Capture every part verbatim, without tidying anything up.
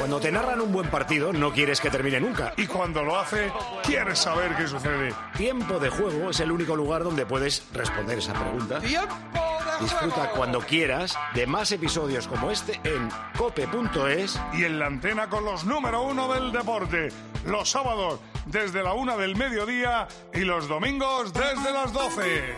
Cuando te narran un buen partido, no quieres que termine nunca. Y cuando lo hace, quieres saber qué sucede. Tiempo de Juego es el único lugar donde puedes responder esa pregunta. ¡Tiempo de Disfruta juego! cuando quieras de más episodios como este en cope punto es. Y en la antena con los número uno del deporte. Los sábados desde la una del mediodía y los domingos desde las doce.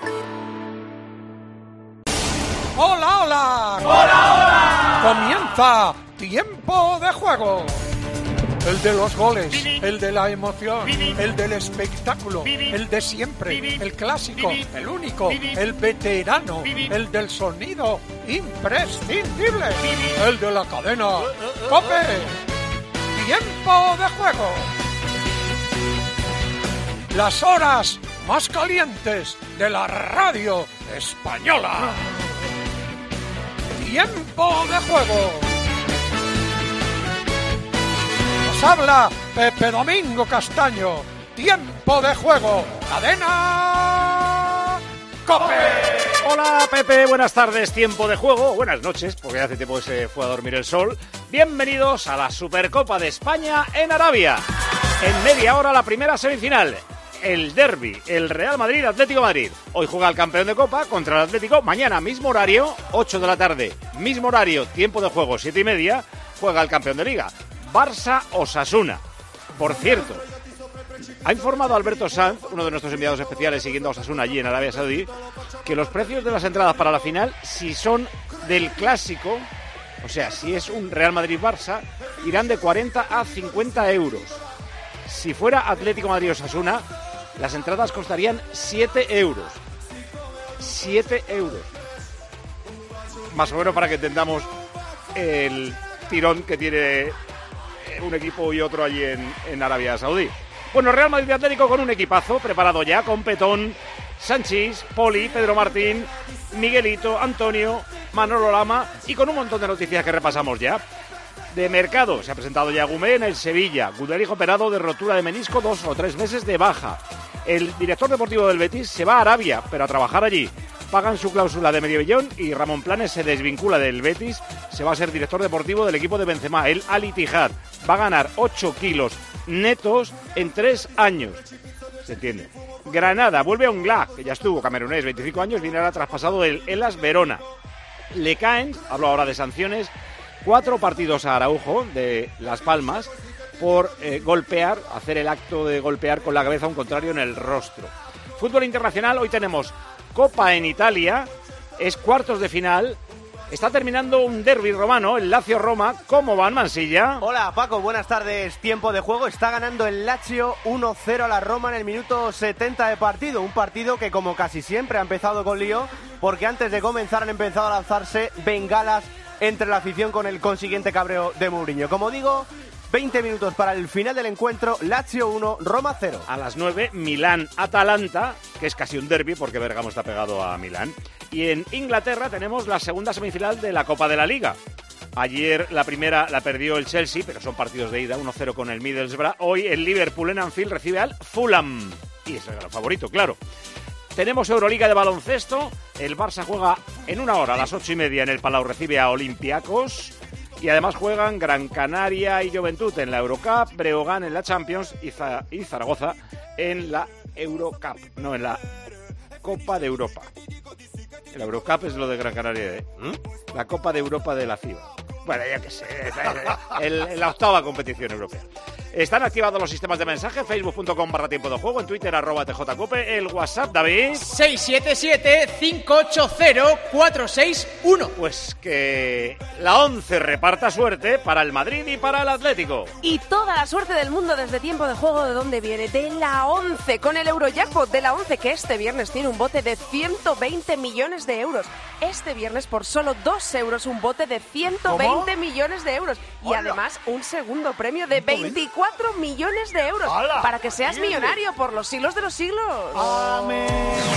¡Hola, hola! ¡Hola, hola! Comienza Tiempo de Juego. El de los goles, el de la emoción, el del espectáculo, el de siempre, el clásico, el único, el veterano, el del sonido imprescindible, el de la cadena COPE. Tiempo de Juego. Las horas más calientes de la radio española. Tiempo de Juego. Nos habla Pepe Domingo Castaño. Tiempo de Juego. Cadena COPE. Hola Pepe, buenas tardes, Tiempo de Juego. Buenas noches, porque hace tiempo que se fue a dormir el sol. Bienvenidos a la Supercopa de España en Arabia. En media hora la primera semifinal. El derbi, el Real Madrid Atlético Madrid. Hoy juega el campeón de Copa contra el Atlético. Mañana mismo horario, ocho de la tarde. Mismo horario, tiempo de juego, siete y media. Juega el campeón de Liga. Barça Osasuna. Por cierto, ha informado Alberto Sanz, uno de nuestros enviados especiales siguiendo a Osasuna allí en Arabia Saudí, que los precios de las entradas para la final, si son del clásico, o sea, si es un Real Madrid-Barça, irán de cuarenta a cincuenta euros. Si fuera Atlético Madrid-Osasuna, las entradas costarían siete euros. siete euros. Más o menos para que entendamos el tirón que tiene un equipo y otro allí en, en Arabia Saudí. Bueno, Real Madrid Atlético con un equipazo preparado ya con Petón, Sanchís, Poli, Pedro Martín, Miguelito, Antonio, Manolo Lama y con un montón de noticias que repasamos ya. De mercado, se ha presentado ya Gumé en el Sevilla. Guderijo operado de rotura de menisco, dos o tres meses de baja. El director deportivo del Betis se va a Arabia, pero a trabajar allí. Pagan su cláusula de medio millón y Ramón Planes se desvincula del Betis. Se va a ser director deportivo del equipo de Benzema, el Al Ittihad. Va a ganar ocho kilos netos en tres años. ¿Se entiende? Granada vuelve a Ungla, que ya estuvo camerunés, veinticinco años, viene ahora traspasado del Hellas Verona. Le caen, hablo ahora de sanciones, cuatro partidos a Araujo de Las Palmas por eh, golpear, hacer el acto de golpear con la cabeza a un contrario en el rostro. Fútbol internacional, hoy tenemos Copa en Italia, es cuartos de final, está terminando un derbi romano, el Lazio-Roma. ¿Cómo van, Mansilla? Hola Paco, buenas tardes, Tiempo de Juego. Está ganando el Lazio uno cero a la Roma en el minuto setenta de partido, un partido que como casi siempre ha empezado con lío, porque antes de comenzar han empezado a lanzarse bengalas entre la afición con el consiguiente cabreo de Mourinho. Como digo, veinte minutos para el final del encuentro, Lazio uno, Roma cero. A las nueve, Milán-Atalanta, que es casi un derbi porque Bergamo está pegado a Milán. Y en Inglaterra tenemos la segunda semifinal de la Copa de la Liga. Ayer la primera la perdió el Chelsea, pero son partidos de ida, uno cero con el Middlesbrough. Hoy el Liverpool en Anfield recibe al Fulham. Y es el gran favorito, claro. Tenemos Euroliga de baloncesto. El Barça juega en una hora, a las ocho y media, en el Palau, recibe a Olympiacos. Y además juegan Gran Canaria y Juventud en la Eurocup, Breogán en la Champions y, Za- y Zaragoza en la Eurocup. No, en la Copa de Europa. La Eurocup es lo de Gran Canaria, ¿eh? ¿Mm? La Copa de Europa de la FIBA. Bueno, ya que sé, el, el, la octava competición europea. Están activados los sistemas de mensaje, facebook punto com barra tiempo de juego, en Twitter arroba tjcope, el WhatsApp, David. seis siete siete, cinco ocho cero, cuatro seis uno. Pues que la once reparta suerte para el Madrid y para el Atlético. Y toda la suerte del mundo desde Tiempo de Juego, ¿de dónde viene? De la once, con el Eurojackpot de la once, que este viernes tiene un bote de ciento veinte millones de euros. Este viernes por solo dos euros un bote de ciento veinte ¿Cómo? millones de euros. Y ¡Hola! Además un segundo premio de veinticuatro millones de euros. ¡Hola! Para que seas millonario por los siglos de los siglos. Amén.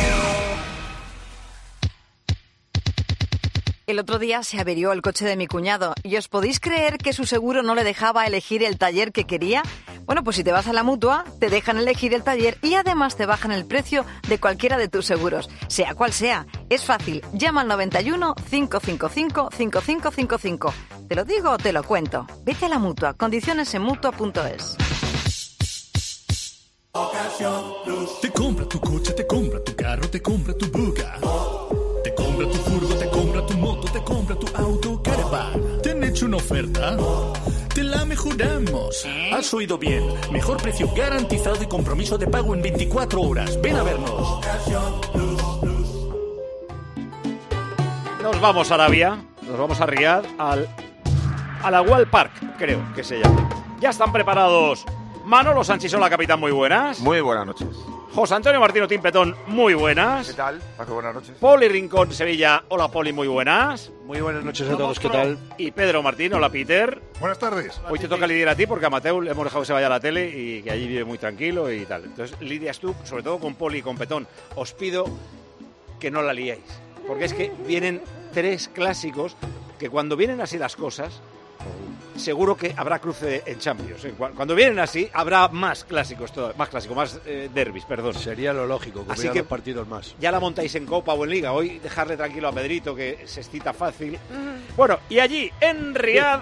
El otro día se averió el coche de mi cuñado y ¿os podéis creer que su seguro no le dejaba elegir el taller que quería? Bueno, pues si te vas a la Mutua, te dejan elegir el taller y además te bajan el precio de cualquiera de tus seguros, sea cual sea. Es fácil, llama al noventa y uno, cinco cinco cinco, cinco cinco cinco cinco. ¿Te lo digo o te lo cuento? Vete a la Mutua, condiciones en mutua punto es. Te compra tu coche, te compra tu carro, te compra tu buga. Te compra tu furgo, te compra tu moto, te compra tu auto, caravan. ¿Te han hecho una oferta? Te la mejoramos. Has oído bien. Mejor precio garantizado y compromiso de pago en veinticuatro horas. Ven a vernos. Nos vamos a Arabia, nos vamos a Riad, al, al Agual Park, creo que se llama. Ya están preparados Manolo Sanchisola, capitán, muy buenas. Muy buenas noches. José Antonio Martino Timpetón, muy buenas. ¿Qué tal, Paco? Buenas noches. Poli Rincón Sevilla, hola Poli, muy buenas. Muy buenas noches a todos, ¿qué tal? Y Pedro Martín, hola Peter. Buenas tardes. Hoy te toca lidiar a ti porque a Mateo le hemos dejado que se vaya a la tele y que allí vive muy tranquilo y tal. Entonces lidias tú, sobre todo con Poli y con Petón. Os pido que no la liéis, porque es que vienen tres clásicos que cuando vienen así las cosas, seguro que habrá cruce en Champions. Cuando vienen así, habrá más clásicos, todo, más clásicos, más eh, derbis, perdón. Sería lo lógico, que así que dos partidos más. Ya la montáis en Copa o en Liga. Hoy dejarle tranquilo a Pedrito, que se excita fácil. Bueno, y allí, en Riad,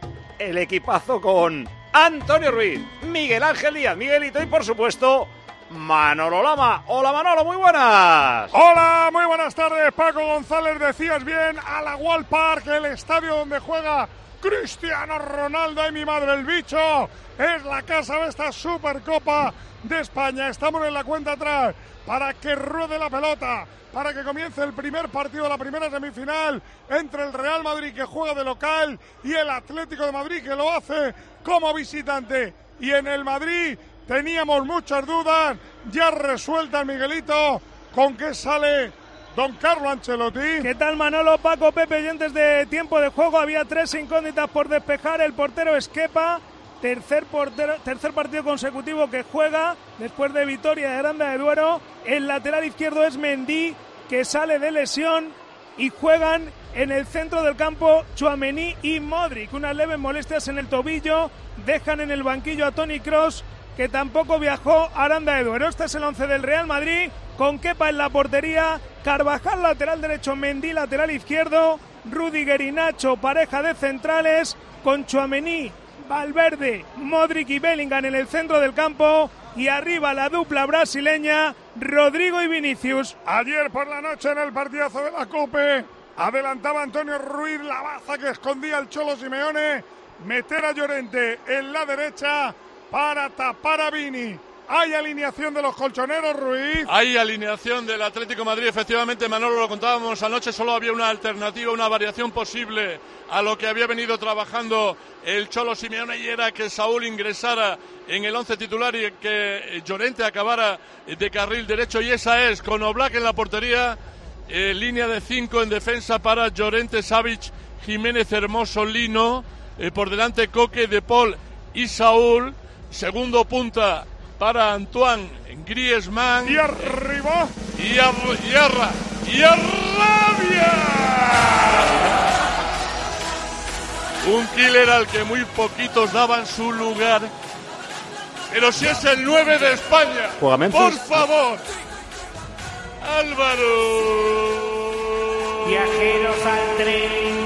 el equipazo con Antonio Ruiz, Miguel Ángel Díaz, Miguelito y, por supuesto, Manolo Lama. Hola, Manolo, muy buenas. Hola, muy buenas tardes, Paco González. Decías bien, al Agual Park, el estadio donde juega Cristiano Ronaldo. ¡Ay, mi madre, el bicho! Es la casa de esta Supercopa de España. Estamos en la cuenta atrás para que ruede la pelota, para que comience el primer partido de la primera semifinal entre el Real Madrid, que juega de local, y el Atlético de Madrid, que lo hace como visitante. Y en el Madrid teníamos muchas dudas, ya resueltas, Miguelito. ¿Con qué sale don Carlo Ancelotti? ¿Qué tal, Manolo, Paco, Pepe, oyentes de Tiempo de Juego? Había tres incógnitas por despejar. El portero es Kepa, tercer, portero, tercer partido consecutivo que juega después de victoria de Aranda de Duero. El lateral izquierdo es Mendy, que sale de lesión, y juegan en el centro del campo Tchouaméni y Modric. Unas leves molestias en el tobillo dejan en el banquillo a Toni Kroos, que tampoco viajó a Aranda de Duero. Este es el once del Real Madrid, con Kepa en la portería, Carvajal lateral derecho, Mendy lateral izquierdo, Rüdiger y Nacho pareja de centrales, con Tchouaméni, Valverde, Modric y Bellingham en el centro del campo, y arriba la dupla brasileña, Rodrigo y Vinicius. Ayer por la noche en el partidazo de la COPE adelantaba Antonio Ruiz la baza que escondía el Cholo Simeone, meter a Llorente en la derecha para tapar a Vini. ¿Hay alineación de los colchoneros, Ruiz? Hay alineación del Atlético de Madrid, efectivamente, Manolo, lo contábamos anoche, solo había una alternativa, una variación posible a lo que había venido trabajando el Cholo Simeone, y era que Saúl ingresara en el once titular y que Llorente acabara de carril derecho, y esa es, con Oblak en la portería, eh, línea de cinco en defensa para Llorente, Savic, Jiménez, Hermoso, Lino, eh, por delante Coque, De Paul y Saúl, segundo punta para Antoine Griezmann. Y arriba. Y a, y a, y a Rabia. Un killer al que muy poquitos daban su lugar. Pero si es el nueve de España. Por favor. Álvaro. Viajeros al tren.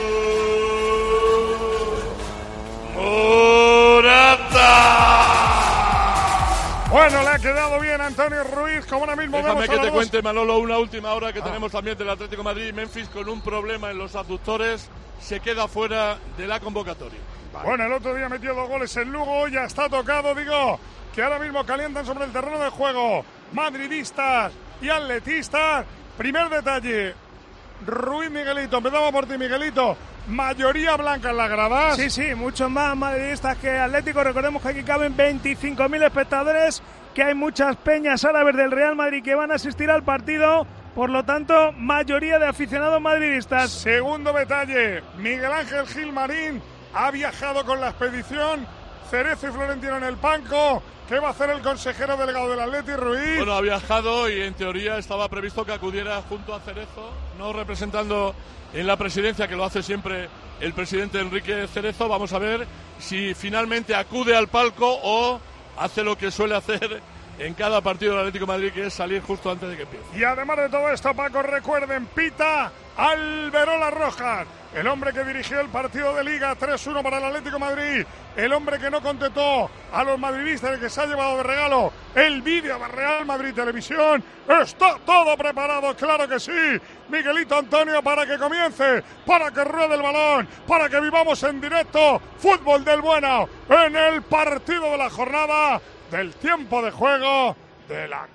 Morata. Bueno, le ha quedado bien a Antonio Ruiz, como ahora mismo Déjame vemos que a te los... cuente, Manolo, una última hora que ah. tenemos también del Atlético de Madrid. Memphis, con un problema en los abductores, se queda fuera de la convocatoria. Vale. Bueno, el otro día metió dos goles en Lugo, ya está tocado, digo, que ahora mismo calientan sobre el terreno de juego madridistas y atletistas. Primer detalle, Ruiz, Miguelito, empezamos por ti, Miguelito. Mayoría blanca en las gradas. Sí, sí, muchos más madridistas que Atlético. Recordemos que aquí caben veinticinco mil espectadores, que hay muchas peñas árabes del Real Madrid que van a asistir al partido. Por lo tanto, mayoría de aficionados madridistas. Segundo detalle, Miguel Ángel Gil Marín ha viajado con la expedición Cerezo y Florentino en el banco. ¿Qué va a hacer el consejero delegado del Atleti, Ruiz? Bueno, ha viajado y en teoría estaba previsto que acudiera junto a Cerezo, no representando en la presidencia, que lo hace siempre el presidente Enrique Cerezo. Vamos a ver si finalmente acude al palco o hace lo que suele hacer en cada partido del Atlético de Madrid, que es salir justo antes de que empiece. Y además de todo esto, Paco, recuerden, pita Alberola Rojas, el hombre que dirigió el partido de Liga tres uno para el Atlético de Madrid, el hombre que no contentó a los madridistas, el que se ha llevado de regalo el vídeo de Real Madrid Televisión. Está todo preparado, claro que sí, Miguelito Antonio, para que comience, para que ruede el balón, para que vivamos en directo fútbol del bueno en el partido de la jornada del tiempo de juego de la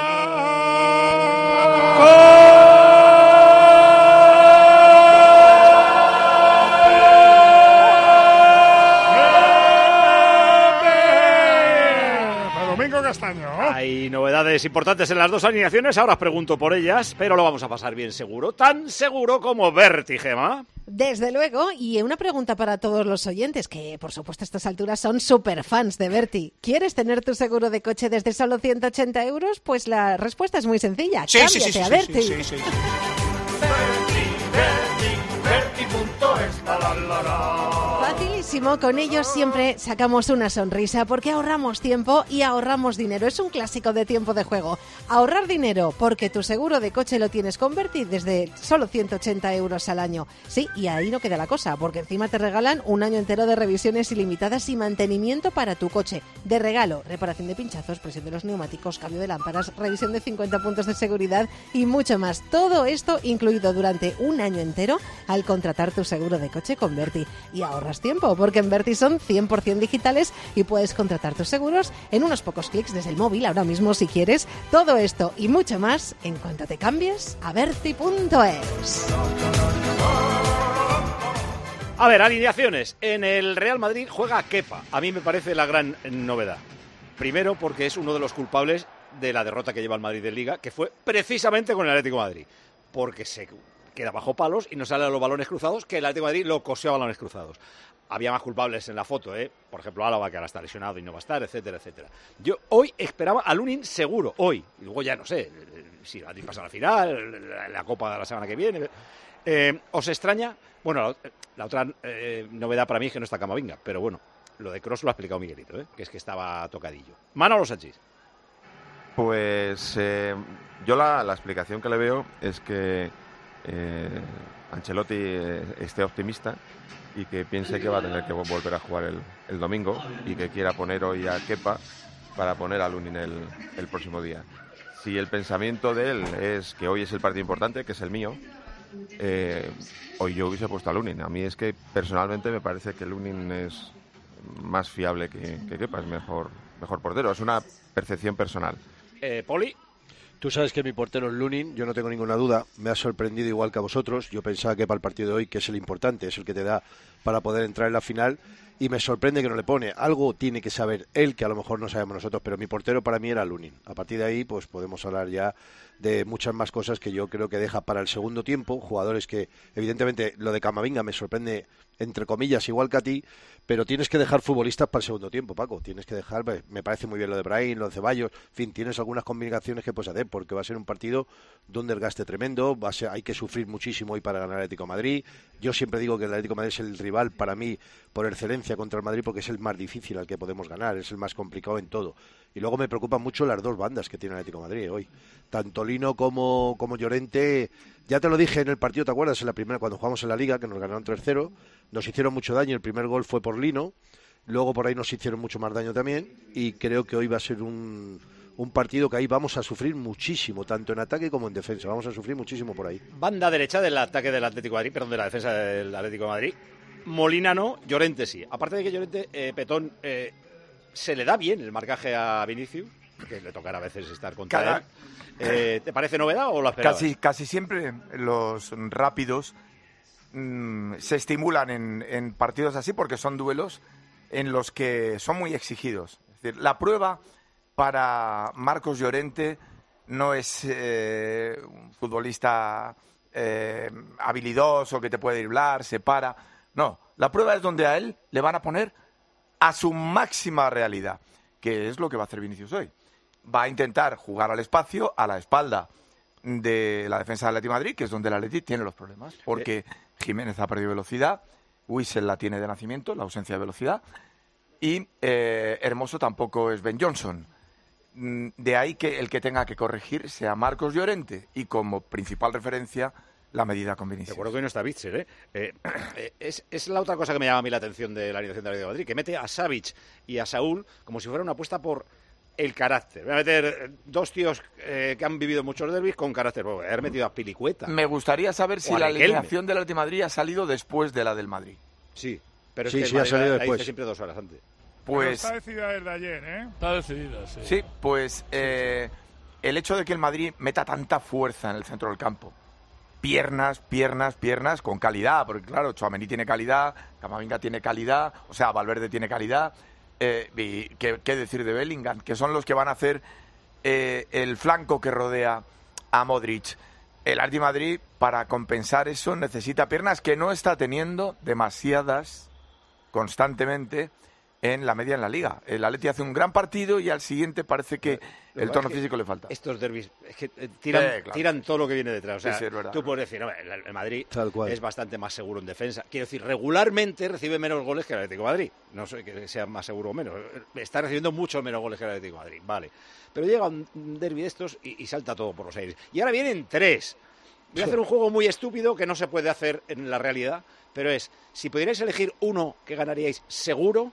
cadena. Domingo Castaño. Hay novedades importantes en las dos alineaciones, ahora os pregunto por ellas, pero lo vamos a pasar bien seguro, tan seguro como Berti, Gema. Desde luego, y una pregunta para todos los oyentes, que por supuesto a estas alturas son súper fans de Berti. ¿Quieres tener tu seguro de coche desde solo ciento ochenta euros? Pues la respuesta es muy sencilla. Sí, Cámbiate sí, sí, a sí, Berti. sí, sí, sí. Facilísimo, con ellos siempre sacamos una sonrisa porque ahorramos tiempo y ahorramos dinero. Es un clásico de tiempo de juego. Ahorrar dinero porque tu seguro de coche lo tienes con Berti desde solo ciento ochenta euros al año. Sí, y ahí no queda la cosa, porque encima te regalan un año entero de revisiones ilimitadas y mantenimiento para tu coche. De regalo, reparación de pinchazos, presión de los neumáticos, cambio de lámparas, revisión de cincuenta puntos de seguridad y mucho más. Todo esto incluido durante un año entero al contratar tu seguro de coche con Berti. Y ahorras tiempo, porque en Berti son cien por ciento digitales y puedes contratar tus seguros en unos pocos clics desde el móvil ahora mismo si quieres. Todo esto y mucho más en cuanto te cambies a berti punto es. A ver, alineaciones. En el Real Madrid juega Kepa. A mí me parece la gran novedad. Primero porque es uno de los culpables de la derrota que lleva el Madrid de Liga, que fue precisamente con el Atlético de Madrid. Porque se queda bajo palos y no sale a los balones cruzados, que el Atlético de Madrid lo cosió a balones cruzados. Había más culpables en la foto, ¿eh? Por ejemplo, Álava, que ahora está lesionado y no va a estar, etcétera, etcétera. Yo hoy esperaba a Lunin seguro, hoy. Y luego ya no sé, si la pasa a la final, la, la Copa de la semana que viene. Eh, ¿Os extraña? Bueno, la, la otra eh, novedad para mí es que no está Camavinga, pero bueno, lo de Kroos lo ha explicado Miguelito, ¿eh? Que es que estaba tocadillo. Manolo Sánchez. Pues eh, yo la, la explicación que le veo es que eh, Ancelotti eh, esté optimista y que piense que va a tener que volver a jugar el, el domingo y que quiera poner hoy a Kepa para poner a Lunin el, el próximo día. Si el pensamiento de él es que hoy es el partido importante, que es el mío, eh, hoy yo hubiese puesto a Lunin. A mí es que personalmente me parece que Lunin es más fiable que, que Kepa, es mejor, mejor portero. Es una percepción personal. Eh, Poli. Tú sabes que mi portero es Lunin, yo no tengo ninguna duda, me ha sorprendido igual que a vosotros. Yo pensaba que para el partido de hoy, que es el importante, es el que te da para poder entrar en la final, y me sorprende que no le pone. Algo tiene que saber él, que a lo mejor no sabemos nosotros, pero mi portero para mí era Lunin. A partir de ahí, pues podemos hablar ya de muchas más cosas que yo creo que deja para el segundo tiempo, jugadores que, evidentemente, lo de Camavinga me sorprende, entre comillas, igual que a ti, pero tienes que dejar futbolistas para el segundo tiempo, Paco. Tienes que dejar, me parece muy bien lo de Brahim, lo de Ceballos, en fin, tienes algunas combinaciones que puedes hacer, porque va a ser un partido donde el gaste tremendo, va a ser, hay que sufrir muchísimo hoy para ganar el Atlético de Madrid. Yo siempre digo que el Atlético de Madrid es el rival para mí por excelencia contra el Madrid, porque es el más difícil al que podemos ganar, es el más complicado en todo. Y luego me preocupan mucho las dos bandas que tiene el Atlético de Madrid hoy. Tanto Lino como, como Llorente, ya te lo dije en el partido, ¿te acuerdas? En la primera, cuando jugamos en la Liga, que nos ganaron tres cero, nos hicieron mucho daño, el primer gol fue por Lino, luego por ahí nos hicieron mucho más daño también, y creo que hoy va a ser un, un partido que ahí vamos a sufrir muchísimo, tanto en ataque como en defensa, vamos a sufrir muchísimo por ahí. Banda derecha del ataque del Atlético de Madrid, perdón, de la defensa del Atlético de Madrid, Molina no, Llorente sí. Aparte de que Llorente, eh, Petón, eh, se le da bien el marcaje a Vinicius, que le tocará a veces estar contra Cada... él. Eh, ¿Te parece novedad o lo esperabas? Casi, casi siempre los rápidos mmm, se estimulan en, en partidos así porque son duelos en los que son muy exigidos. Es decir, la prueba para Marcos Llorente no es eh, un futbolista eh, habilidoso que te puede driblar, se para. No, la prueba es donde a él le van a poner a su máxima realidad, que es lo que va a hacer Vinicius hoy. Va a intentar jugar al espacio, a la espalda de la defensa del Atleti Madrid, que es donde el Atleti tiene los problemas, porque Jiménez ha perdido velocidad, Wissel la tiene de nacimiento, la ausencia de velocidad, y eh, Hermoso tampoco es Ben Johnson. De ahí que el que tenga que corregir sea Marcos Llorente, y como principal referencia la medida con Vinicius. Recuerdo que hoy no está Bitzel, ¿eh? Eh, eh, es, es la otra cosa que me llama a mí la atención de la alineación de Atlético de Madrid, que mete a Savic y a Saúl como si fuera una apuesta por el carácter. Voy a meter dos tíos eh, que han vivido muchos derbis con carácter. Voy a haber metido a Pilicueta. Me gustaría saber si la alineación del Atlético de Madrid ha salido después de la del Madrid. Sí, pero es sí, que sí, ha salido la, después. la hice siempre dos horas antes. Pues, pero está decidida desde ayer, ¿eh? Está decidida, sí. Sí, pues eh, el hecho de que el Madrid meta tanta fuerza en el centro del campo, piernas, piernas, piernas, con calidad, porque claro, Tchouaméni tiene calidad, Camavinga tiene calidad, o sea, Valverde tiene calidad, eh, y ¿qué, qué decir de Bellingham? Que son los que van a hacer eh, el flanco que rodea a Modric. El Atlético de Madrid, para compensar eso, necesita piernas que no está teniendo demasiadas constantemente en la media en la Liga. El Atleti hace un gran partido y al siguiente parece que Lo el que tono es que físico le falta. Estos derbis es que eh, tiran, Sí, claro. tiran todo lo que viene detrás. O sea, Sí, sí, es verdad. tú puedes decir, no, el, el Madrid Tal cual. es bastante más seguro en defensa. Quiero decir, regularmente recibe menos goles que el Atlético de Madrid. No sé que sea más seguro o menos. Está recibiendo mucho menos goles que el Atlético de Madrid. Vale. Pero llega un derbi de estos y, y salta todo por los aires. Y ahora vienen tres. Voy a hacer un juego muy estúpido que no se puede hacer en la realidad, pero es, si pudierais elegir uno que ganaríais seguro,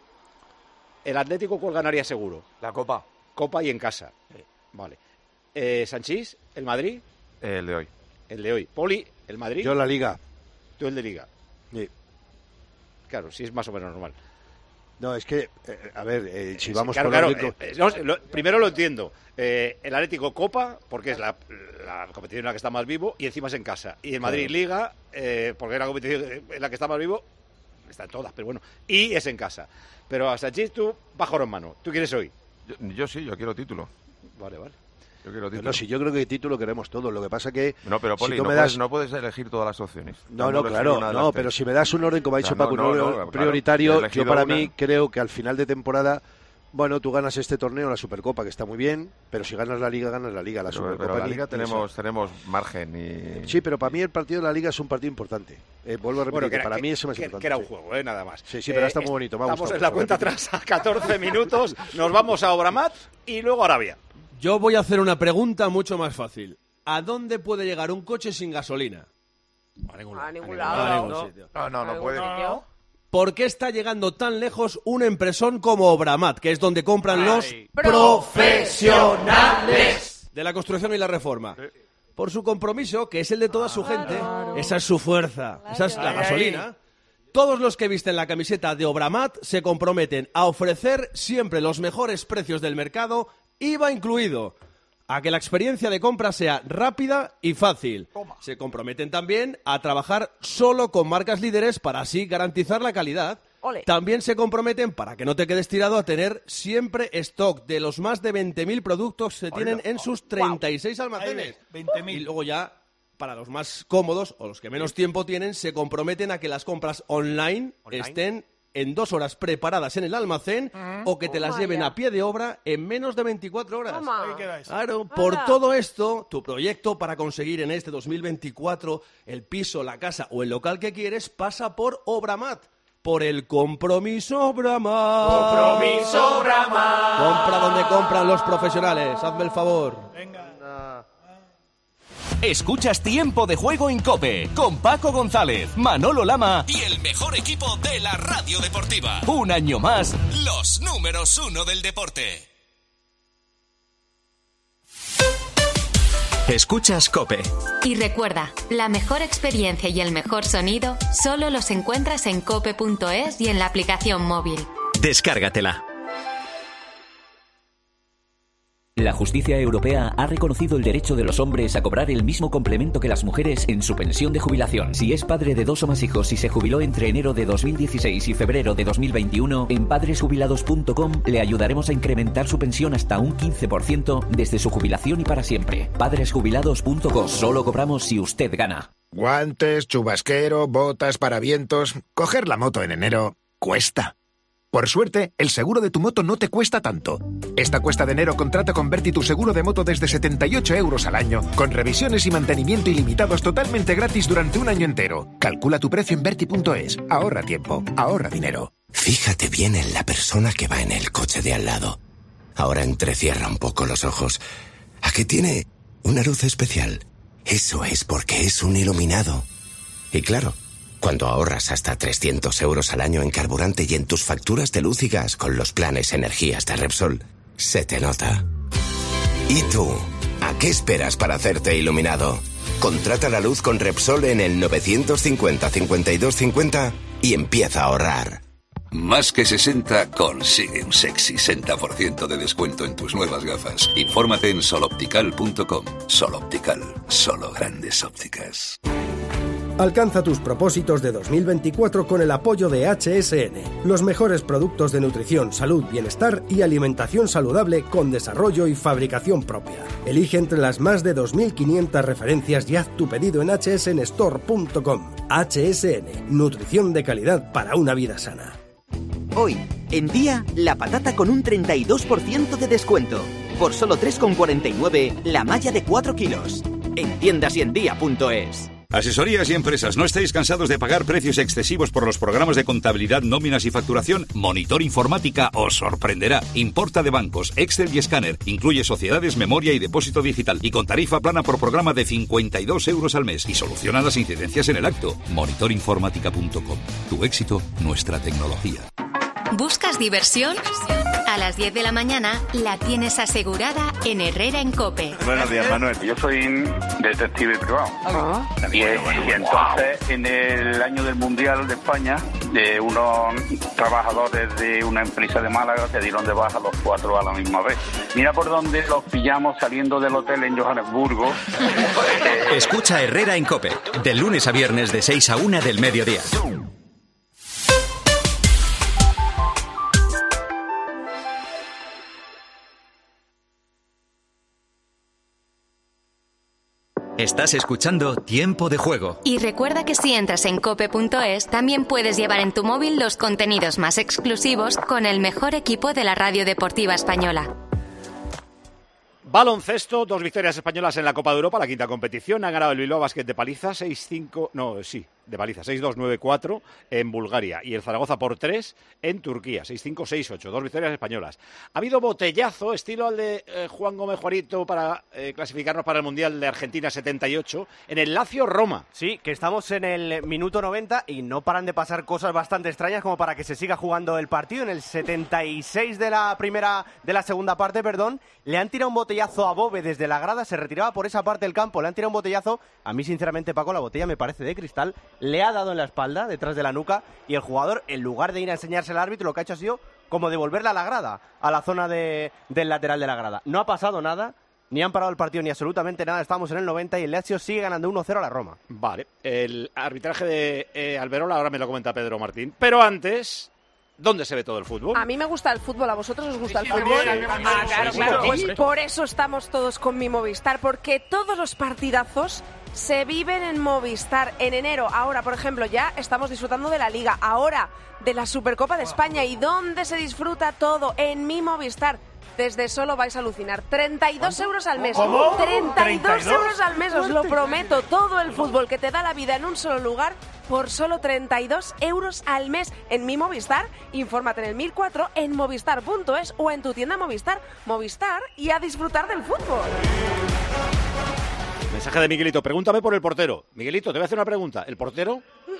el Atlético, ¿cuál ganaría seguro? La Copa. Copa y en casa. Vale. Eh, Sanchís, ¿el Madrid? El de hoy. El de hoy. Poli, ¿el Madrid? Yo la Liga. Tú el de Liga. Sí. Claro, sí es más o menos normal. No, es que, eh, a ver, eh, si Sí, vamos claro, por claro, orden... eh, eh, no, lo- primero lo entiendo. Eh, el Atlético Copa, porque es la, la competición en la que está más vivo, y encima es en casa. Y el Madrid Claro. Liga, eh, porque es la competición en la que está más vivo, está en todas, pero bueno, y es en casa. Pero a Sanchís tú, bajo en mano. ¿Tú quieres hoy? Yo, yo sí, yo quiero título. Vale, vale. Yo quiero título. No, si yo creo que título queremos todos. Lo que pasa que... No, pero Poli, si tú no, me puedes, das... no puedes elegir todas las opciones. No, Tú no, elegir claro, una de no, las pero tres. si me das un orden, como ha dicho O sea, no, Paco, no, un no, orden claro, prioritario, he yo elegido para una. mí creo que al final de temporada, bueno, tú ganas este torneo, la Supercopa, que está muy bien, pero si ganas la Liga, ganas la Liga. La Pero, Supercopa pero la ni- Liga ni tenemos, esa. tenemos margen y... Sí, pero para mí el partido de la Liga es un partido importante. Eh, vuelvo a repetir, Bueno, que era, para que- mí eso es más que- importante. que era un sí. juego, eh, nada más. Sí, sí, pero está muy est- bonito, me ha Estamos gustado en la mucho, cuenta repite. atrás a catorce minutos, nos vamos a Obramat y luego a Arabia. Yo voy a hacer una pregunta mucho más fácil. ¿A dónde puede llegar un coche sin gasolina? A ningún A ningún A lado. ningún sitio. No, no, no puede. No, ¿Por qué está llegando tan lejos un empresón como Obramat, que es donde compran los profesionales de la construcción y la reforma? Por su compromiso, que es el de toda su gente. Esa es su fuerza, esa es la Ay, gasolina. Todos los que visten la camiseta de Obramat se comprometen a ofrecer siempre los mejores precios del mercado, I V A incluido, a que la experiencia de compra sea rápida y fácil. Se comprometen también a trabajar solo con marcas líderes para así garantizar la calidad. Ole. También se comprometen, para que no te quedes tirado, a tener siempre stock de los más de veinte mil productos que se tienen en sus treinta y seis almacenes. veinte mil. Y luego ya, para los más cómodos o los que menos tiempo tienen, se comprometen a que las compras online, estén en dos horas preparadas en el almacén o que te las Toma lleven ya. a pie de obra en menos de veinticuatro horas. Toma. Ahí quedáis. Claro, por Anda. todo esto, tu proyecto para conseguir en este dos mil veinticuatro el piso, la casa o el local que quieres pasa por Obramat. Por el compromiso Obramat. Compromiso Obramat. Compra donde compran los profesionales. Hazme el favor. Escuchas Tiempo de Juego en COPE con Paco González, Manolo Lama y el mejor equipo de la radio deportiva. Un año más, los números uno del deporte. Escuchas COPE. Y recuerda, la mejor experiencia y el mejor sonido solo los encuentras en cope punto es y en la aplicación móvil. Descárgatela. La justicia europea ha reconocido el derecho de los hombres a cobrar el mismo complemento que las mujeres en su pensión de jubilación. Si es padre de dos o más hijos y se jubiló entre enero de dos mil dieciséis y febrero de dos mil veintiuno, en padres jubilados punto com le ayudaremos a incrementar su pensión hasta un quince por ciento desde su jubilación y para siempre. padres jubilados punto com. Solo cobramos si usted gana. Guantes, chubasquero, botas, paravientos... Coger la moto en enero cuesta. Por suerte, el seguro de tu moto no te cuesta tanto. Esta cuesta de enero contrata con Berti tu seguro de moto desde setenta y ocho euros al año, con revisiones y mantenimiento ilimitados totalmente gratis durante un año entero. Calcula tu precio en Berti punto es. Ahorra tiempo, ahorra dinero. Fíjate bien en la persona que va en el coche de al lado. Ahora entrecierra un poco los ojos. ¿A qué tiene una luz especial? Eso es porque es un iluminado. Y claro, cuando ahorras hasta trescientos euros al año en carburante y en tus facturas de luz y gas con los planes energías de Repsol, se te nota. ¿Y tú? ¿A qué esperas para hacerte iluminado? Contrata la luz con Repsol en el novecientos cincuenta cincuenta y dos cincuenta y empieza a ahorrar. Más que sesenta consigue un sexy sesenta por ciento de descuento en tus nuevas gafas. Infórmate en soloptical punto com. Soloptical, solo grandes ópticas. Alcanza tus propósitos de dos mil veinticuatro con el apoyo de H S N. Los mejores productos de nutrición, salud, bienestar y alimentación saludable con desarrollo y fabricación propia. Elige entre las más de dos mil quinientas referencias y haz tu pedido en h s n store punto com. H S N, nutrición de calidad para una vida sana. Hoy, en Día, la patata con un treinta y dos por ciento de descuento. Por solo tres con cuarenta y nueve, la malla de cuatro kilos. En tiendas y en día punto es. Asesorías y empresas, ¿no estáis cansados de pagar precios excesivos por los programas de contabilidad, nóminas y facturación? Monitor Informática os sorprenderá. Importa de bancos, Excel y escáner. Incluye sociedades, memoria y depósito digital. Y con tarifa plana por programa de cincuenta y dos euros al mes. Y soluciona las incidencias en el acto. monitor informática punto com. Tu éxito, nuestra tecnología. ¿Buscas diversión? A las diez de la mañana la tienes asegurada en Herrera en COPE. Buenos días, Manuel. Yo soy detective privado. Ah. Y, y entonces, en el año del Mundial de España, de unos trabajadores de una empresa de Málaga se dieron de baja los cuatro a la misma vez. Mira por dónde los pillamos saliendo del hotel en Johannesburgo. Escucha Herrera en COPE, de lunes a viernes de seis a una del mediodía. Estás escuchando Tiempo de Juego. Y recuerda que si entras en cope punto es, también puedes llevar en tu móvil los contenidos más exclusivos con el mejor equipo de la radio deportiva española. Baloncesto, dos victorias españolas en la Copa de Europa, la quinta competición. Han ganado el Bilbao Basket de paliza, seis cinco, no, sí, de paliza, seis dos, nueve cuatro en Bulgaria. Y el Zaragoza por tres en Turquía, seis cinco, seis ocho, dos victorias españolas. Ha habido botellazo, estilo al de eh, Juan Gómez Juanito para eh, clasificarnos para el Mundial de Argentina setenta y ocho, en el Lazio-Roma. Sí, que estamos en el minuto noventa y no paran de pasar cosas bastante extrañas como para que se siga jugando el partido. En el setenta y seis de la primera, de la segunda parte, perdón, le han tirado un botellazo a Bove desde la grada, se retiraba por esa parte del campo, le han tirado un botellazo. A mí, sinceramente, Paco, la botella me parece de cristal, le ha dado en la espalda, detrás de la nuca, y el jugador, en lugar de ir a enseñarse al árbitro, lo que ha hecho ha sido como devolverla a la grada, a la zona de, del lateral de la grada. No ha pasado nada, ni han parado el partido, ni absolutamente nada. Estamos en el noventa y el Lazio sigue ganando uno cero a la Roma. Vale, el arbitraje de eh, Alberola ahora me lo comenta Pedro Martín, pero antes... ¿Dónde se ve todo el fútbol? A mí me gusta el fútbol, ¿a vosotros os gusta el sí, fútbol? sí, sí, ah, claro, sí, claro. sí, Pues sí. por eso estamos todos con mi Movistar, porque todos los partidazos se viven en Movistar. En enero, ahora, por ejemplo, ya estamos disfrutando de la Liga, ahora de la Supercopa de España. ¿Y dónde se disfruta todo? En mi Movistar. Desde solo vais a alucinar. treinta y dos euros al mes. ¿Cómo? treinta y dos ¿treinta y dos? euros al mes, os lo prometo. Todo el fútbol que te da la vida en un solo lugar por solo treinta y dos euros al mes en mi Movistar. Infórmate en el mil cuatro en movistar punto es o en tu tienda Movistar. Movistar y a disfrutar del fútbol. Mensaje de Miguelito. Pregúntame por el portero. Miguelito, te voy a hacer una pregunta. ¿El portero?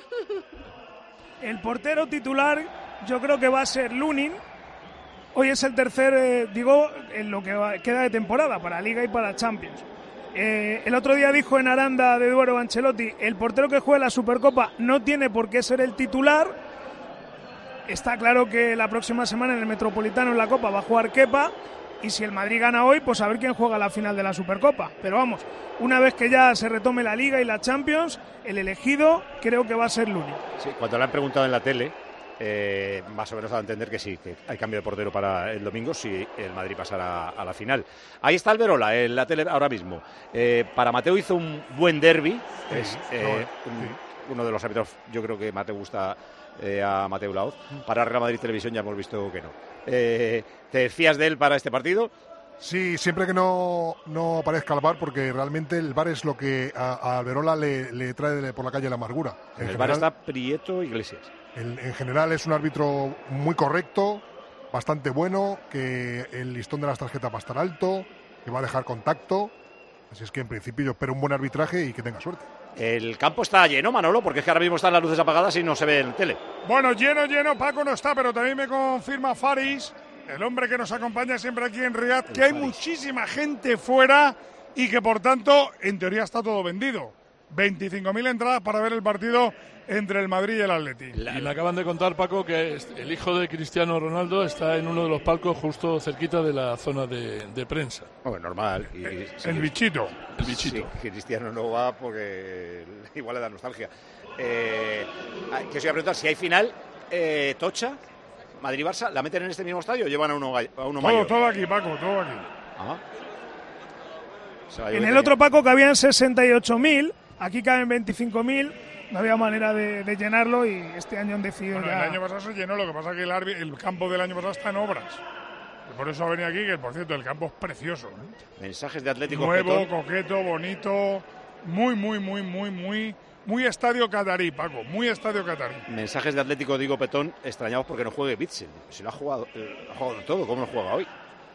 El portero titular yo creo que va a ser Lunin. Hoy es el tercer, eh, digo, en lo que va, queda de temporada para Liga y para Champions. Eh, el otro día dijo en Aranda de Duero Ancelotti, el portero que juega la Supercopa no tiene por qué ser el titular. Está claro que la próxima semana en el Metropolitano en la Copa va a jugar Kepa, y si el Madrid gana hoy, pues a ver quién juega la final de la Supercopa. Pero vamos, una vez que ya se retome la Liga y la Champions, el elegido creo que va a ser Lunin. Sí, cuando le han preguntado en la tele, Eh, más o menos a entender que sí, que hay cambio de portero para el domingo si el Madrid pasara a la final. Ahí está Alberola en la tele ahora mismo. Eh, para Mateo hizo un buen derbi, es eh, un, uno de los árbitros, yo creo que Mateo gusta eh, a Mateu Laoz. Para Real Madrid Televisión ya hemos visto que no. Eh, ¿Te fías de él para este partido? Sí, siempre que no, no aparezca el V A R, porque realmente el V A R es lo que a, a Alberola le, le trae por la calle la amargura. En, en el general, V A R está Prieto Iglesias. En, en general es un árbitro muy correcto, bastante bueno, que el listón de las tarjetas va a estar alto, que va a dejar contacto. Así es que en principio yo espero un buen arbitraje y que tenga suerte. El campo está lleno, Manolo, porque es que ahora mismo están las luces apagadas y no se ve en tele. Bueno, lleno, lleno, Paco no está, pero también me confirma Faris, el hombre que nos acompaña siempre aquí en Riyadh, que hay muchísima gente fuera y que por tanto, en teoría está todo vendido. veinticinco mil entradas para ver el partido entre el Madrid y el Atleti. Y me acaban de contar, Paco, que el hijo de Cristiano Ronaldo está en uno de los palcos justo cerquita de la zona de, de prensa. Bueno, normal. Y, el, sí, el bichito. El bichito. Sí, Cristiano no va porque igual le da nostalgia. Eh, que os iba a preguntar, si hay final, eh, Tocha, Madrid-Barça, ¿la meten en este mismo estadio o llevan a uno, a uno todo, mayor? Todo aquí, Paco, todo aquí. Ah. O sea, en el otro, Paco, cabían sesenta y ocho mil, aquí caben veinticinco mil. No había manera de, de llenarlo y este año han decidido bueno, ya... El año pasado se llenó, lo que pasa es que el, arbi- el campo del año pasado está en obras. Y por eso ha venido aquí, que por cierto el campo es precioso. ¿eh? Mensajes de Atlético. Nuevo, Petón. coqueto, bonito, muy, muy, muy, muy, muy, muy estadio catarí, Paco, muy estadio catarí. Mensajes de Atlético, digo Petón, extrañados porque no juegue Bitzel. Si lo ha jugado, eh, ha jugado todo, ¿cómo lo juega hoy?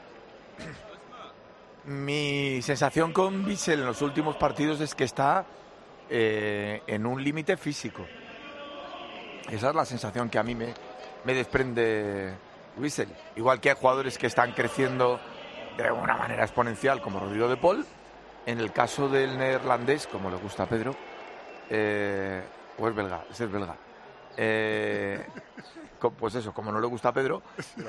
Mi sensación con Bitzel en los últimos partidos es que está eh, en un límite físico. Esa es la sensación que a mí me, me desprende Bitzel. Igual que hay jugadores que están creciendo de una manera exponencial, como Rodrigo de Paul. En el caso del neerlandés, como le gusta a Pedro, eh, o es belga, ese es belga. Eh, pues eso, como no le gusta a Pedro,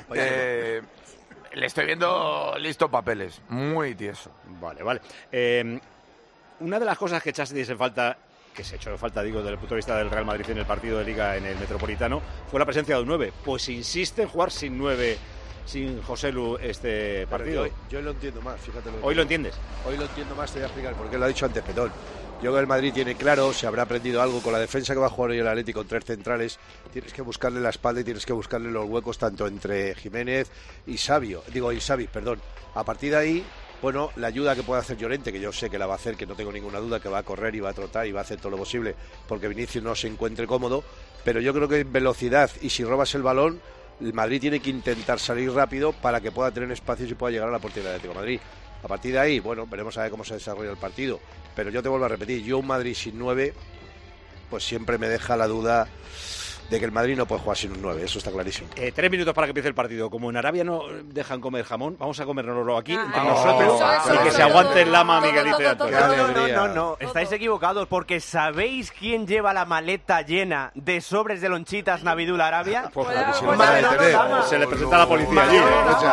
eh, le estoy viendo listo papeles, muy tieso. Vale, vale. Eh, una de las cosas que echasteis en falta, que se echó en falta, digo, desde el punto de vista del Real Madrid en el partido de Liga en el Metropolitano, fue la presencia de un nueve. Pues insiste en jugar sin nueve, sin José Lu, este partido. Yo, yo lo entiendo más, fíjate. Lo ¿Hoy lo entiendes? Hoy lo entiendo más, te voy a explicar, porque lo ha dicho antes Petón. Yo creo que el Madrid tiene claro, se habrá aprendido algo con la defensa que va a jugar hoy el Atlético con tres centrales. Tienes que buscarle la espalda y tienes que buscarle los huecos tanto entre Jiménez y Sabio, digo y Xavi, perdón. A partir de ahí, bueno, la ayuda que puede hacer Llorente, que yo sé que la va a hacer, que no tengo ninguna duda, que va a correr y va a trotar y va a hacer todo lo posible porque Vinicius no se encuentre cómodo, pero yo creo que en velocidad y si robas el balón, el Madrid tiene que intentar salir rápido para que pueda tener espacios y pueda llegar a la portería del Atlético de Madrid. A partir de ahí, bueno, veremos a ver cómo se desarrolla el partido. Pero yo te vuelvo a repetir, yo un Madrid sin nueve, pues siempre me deja la duda de que el Madrid no puede jugar sin un nueve, eso está clarísimo. Eh, tres minutos para que empiece el partido. Como en Arabia no dejan comer jamón, vamos a comérnoslo aquí Ah, entre oh, nosotros eso, eso, y que eso, se eso, aguante el eso, lama todo, Miguelito y todo, Antonio. todo, no, no, no, no, no, estáis equivocados porque ¿sabéis quién lleva la maleta llena de sobres de lonchitas Navidul Arabia? Pues claro, si no sabe tener, se le presenta a la policía allí.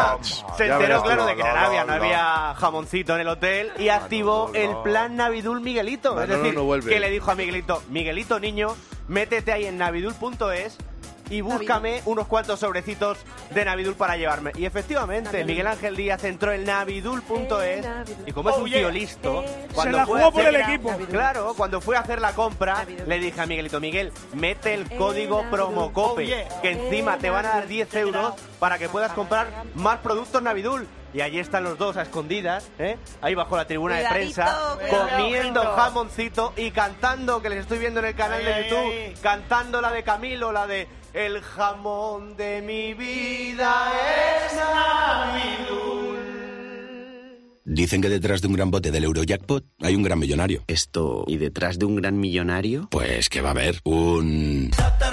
Se enteró, claro, de que en Arabia no había jamoncito en el hotel y activó el plan Navidul Miguelito. Es decir, que le dijo a Miguelito, Miguelito niño, métete ahí en navidul punto es y búscame Navidul. unos cuantos sobrecitos de Navidul para llevarme. Y efectivamente, Navidul. Miguel Ángel Díaz entró en navidul punto es y como es un tío listo, se la jugó por el equipo. Claro, cuando fue a hacer la compra, le dije a Miguelito, Miguel, mete el código PROMOCOPE, que encima te van a dar diez euros para que puedas comprar más productos Navidul. Y allí están los dos a escondidas, ¿eh? Ahí bajo la tribuna de prensa, comiendo jamoncito y cantando, que les estoy viendo en el canal de YouTube, cantando la de Camilo, la de El jamón de mi vida es Navidul. Dicen que detrás de un gran bote del Eurojackpot hay un gran millonario. Esto, ¿y detrás de un gran millonario? Pues que va a haber un...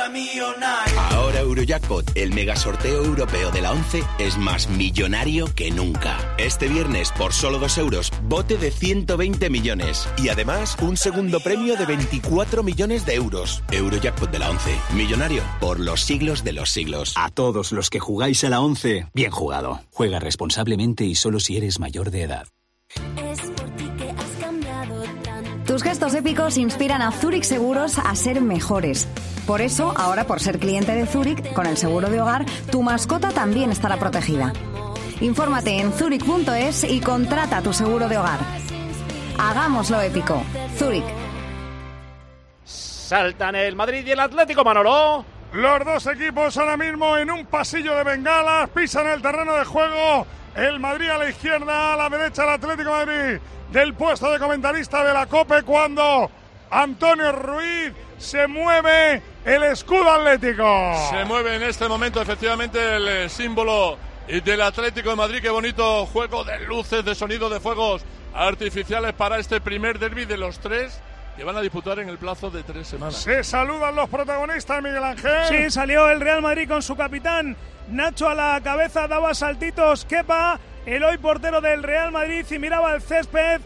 Ahora Eurojackpot, el mega sorteo europeo de la once, es más millonario que nunca. Este viernes, por solo dos euros, bote de ciento veinte millones. Y además, un segundo premio de veinticuatro millones de euros. Eurojackpot de la once, millonario por los siglos de los siglos. A todos los que jugáis a la once, bien jugado. Juega responsablemente y solo si eres mayor de edad. Tus gestos épicos inspiran a Zurich Seguros a ser mejores. Por eso, ahora por ser cliente de Zurich, con el seguro de hogar, tu mascota también estará protegida. Infórmate en zurich punto es y contrata tu seguro de hogar. Hagámoslo épico. Zurich. Saltan el Madrid y el Atlético, Manolo. Los dos equipos ahora mismo en un pasillo de bengalas, pisan el terreno de juego. El Madrid a la izquierda, a la derecha el Atlético de Madrid del puesto de comentarista de la COPE cuando Antonio Ruiz se mueve el escudo atlético. Se mueve en este momento efectivamente el eh, símbolo del Atlético de Madrid. Qué bonito juego de luces, de sonido, de fuegos artificiales para este primer derbi de los tres que van a disputar en el plazo de tres semanas. Se saludan los protagonistas, Miguel Ángel. Sí, salió el Real Madrid con su capitán Nacho a la cabeza, daba saltitos Kepa, el hoy portero del Real Madrid, y miraba el césped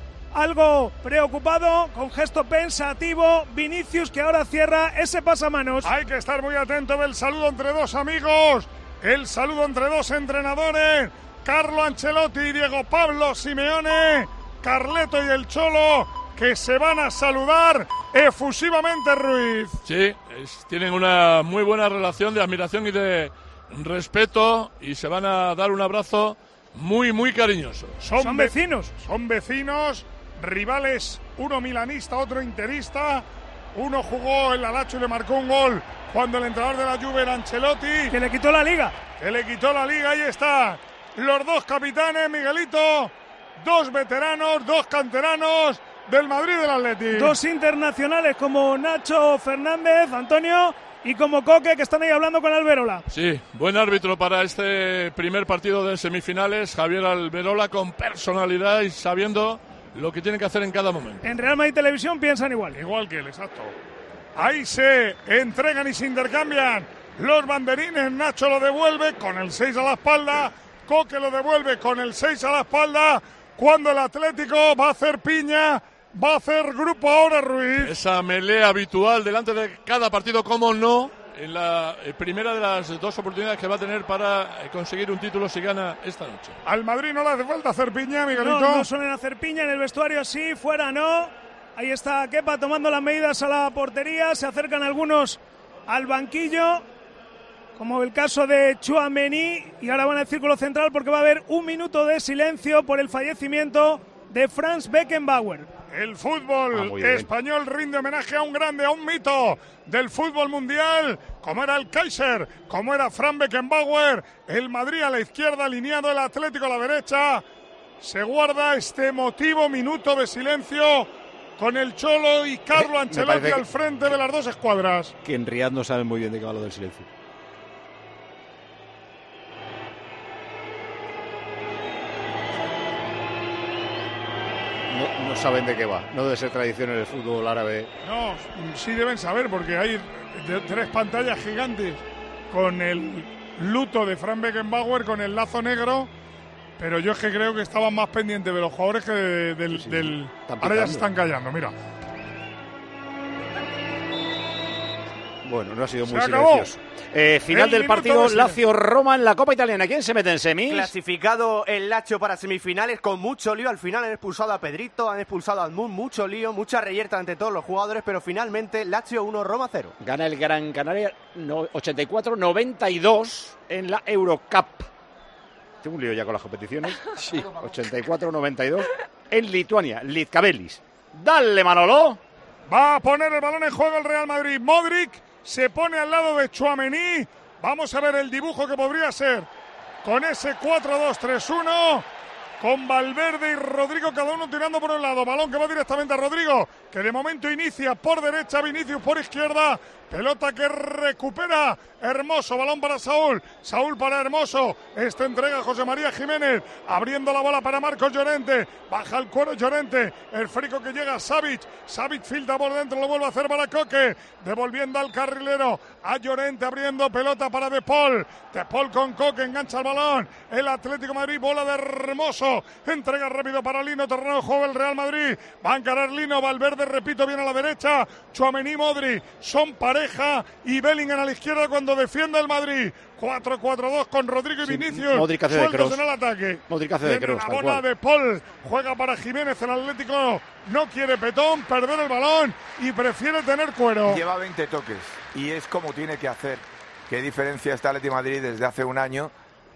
algo preocupado, con gesto pensativo. Vinicius, que ahora cierra ese pasamanos. Hay que estar muy atento del saludo entre dos amigos, el saludo entre dos entrenadores, Carlo Ancelotti y Diego Pablo Simeone, Carleto y el Cholo, que se van a saludar efusivamente, Ruiz. Sí, es, tienen una muy buena relación de admiración y de respeto y se van a dar un abrazo muy, muy cariñoso. Son, son vecinos. Son vecinos, rivales, uno milanista, otro interista. Uno jugó en la Lazio y le marcó un gol cuando el entrenador de la Juve era Ancelotti. Que le quitó la liga. Que le quitó la liga, ahí está. Los dos capitanes, Miguelito, dos veteranos, dos canteranos del Madrid y del Atleti. Dos internacionales como Nacho Fernández, Antonio, y como Coque, que están ahí hablando con Alberola. Sí, buen árbitro para este primer partido de semifinales, Javier Alberola, con personalidad y sabiendo lo que tienen que hacer en cada momento. En Real Madrid Televisión piensan igual. Igual que él, exacto. Ahí se entregan y se intercambian los banderines. Nacho lo devuelve con el seis a la espalda. Coque lo devuelve con el seis a la espalda. Cuando el Atlético va a hacer piña, va a hacer grupo ahora, Ruiz. Esa melee habitual delante de cada partido, como no, en la primera de las dos oportunidades que va a tener para conseguir un título si gana esta noche. Al Madrid no le hace falta hacer piña, Miguelito. No, no suelen hacer piña, en el vestuario sí, fuera no. Ahí está Kepa tomando las medidas a la portería, se acercan algunos al banquillo, como el caso de Tchouaméni, y ahora van al círculo central porque va a haber un minuto de silencio por el fallecimiento de Franz Beckenbauer. El fútbol ah, español rinde homenaje a un grande, a un mito del fútbol mundial, como era el Kaiser, como era Franz Beckenbauer. El Madrid a la izquierda, alineado el Atlético a la derecha. Se guarda este emotivo minuto de silencio con el Cholo y Carlo Ancelotti al frente de las dos escuadras. Que en Riad no saben muy bien de qué va lo del silencio. No, no saben de qué va, no debe ser tradición en el fútbol árabe. No, sí deben saber porque hay de, tres pantallas gigantes con el luto de Franz Beckenbauer, con el lazo negro, pero yo es que creo que estaban más pendientes de los jugadores que de, del... Sí, del... Ahora ya se están callando, mira. Bueno, no ha sido muy silencioso. Eh, final del partido, Lazio-Roma en la Copa Italiana. ¿Quién se mete en semis? Clasificado el Lazio para semifinales con mucho lío. Al final han expulsado a Pedrito, han expulsado a Admund, mucho lío, mucha reyerta ante todos los jugadores, pero finalmente Lazio uno, Roma cero. Gana el Gran Canaria ochenta y cuatro noventa y dos en la Eurocup. Tengo un lío ya con las competiciones. Sí, ochenta y cuatro noventa y dos en Lituania, Lietkabelis. Dale, Manolo. Va a poner el balón en juego el Real Madrid. Modric se pone al lado de Tchouaméni. Vamos a ver el dibujo que podría ser con ese cuatro dos tres uno, con Valverde y Rodrigo, cada uno tirando por un lado. Balón que va directamente a Rodrigo, que de momento inicia por derecha, Vinicius por izquierda. Pelota que recupera Hermoso, balón para Saúl, Saúl para Hermoso, esta entrega a José María Jiménez, abriendo la bola para Marcos Llorente, baja el cuero Llorente, el frico que llega a Savic, Savic filtra por dentro, lo vuelve a hacer para Coque, devolviendo al carrilero, a Llorente abriendo, pelota para De Paul, De Paul con Coque, engancha el balón, el Atlético de Madrid, bola de Hermoso, entrega rápido para Lino, terreno de juego el Real Madrid, va a encarar Lino, Valverde, repito, viene a la derecha, Tchouaméni, Modric, son pareja, y Bellingham a la izquierda cuando defiende el Madrid. cuatro cuatro dos con Rodrigo y sí, Vinicius. Modric hace de cross. En el ataque. Modric hace de cross. La bola de Paul juega para Jiménez. El Atlético no quiere petón, perder el balón y prefiere tener cuero. Lleva veinte toques y es como tiene que hacer. Qué diferencia está el Atlético de Madrid desde hace un año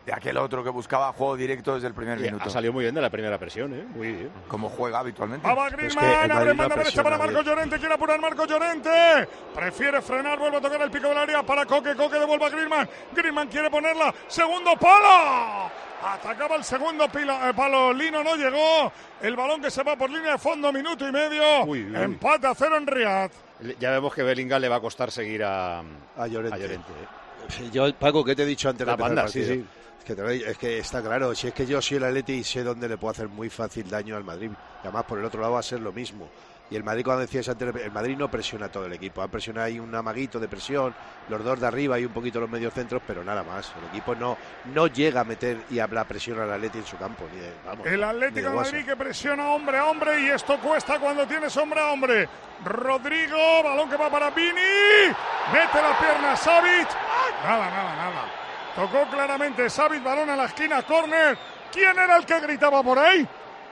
de aquel otro que buscaba juego directo desde el primer Sí, minuto. ha salido muy bien de la primera presión, ¿eh? Muy bien. Como juega habitualmente. Va Griezmann, abre en banda derecha para Marco Llorente, quiere apurar Marco Llorente, prefiere frenar, vuelve a tocar el pico del área para Coque, Coque devuelve a Griezmann, Griezmann quiere ponerla, segundo palo, atacaba el segundo pila, eh, palo, Lino no llegó, el balón que se va por línea de fondo, minuto y medio, Uy, uy. empate a cero en Riyadh. Ya vemos que Bellingham le va a costar seguir a, a Llorente. A Llorente ¿eh? Sí, yo, Paco, ¿qué te he dicho antes de La empezar banda, el partido? sí, sí. Es que, te lo he- es que está claro, si es que yo soy el Atleti y sé dónde le puedo hacer muy fácil daño al Madrid. Y además, por el otro lado va a ser lo mismo. Y el Madrid, cuando decías antes, el Madrid no presiona a todo el equipo. Ha presionado ahí un amaguito de presión, los dos de arriba y un poquito los mediocentros, pero nada más. El equipo no, no llega a meter y a la presión al Atleti en su campo. Ni de, vamos, El ni Atlético de de guasa. Madrid que presiona hombre a hombre y esto cuesta cuando tienes hombre a hombre. Rodrigo, balón que va para Vini, mete la pierna Savic. Nada, nada, nada. Tocó claramente Savic, balón a la esquina, córner. ¿Quién era el que gritaba por ahí?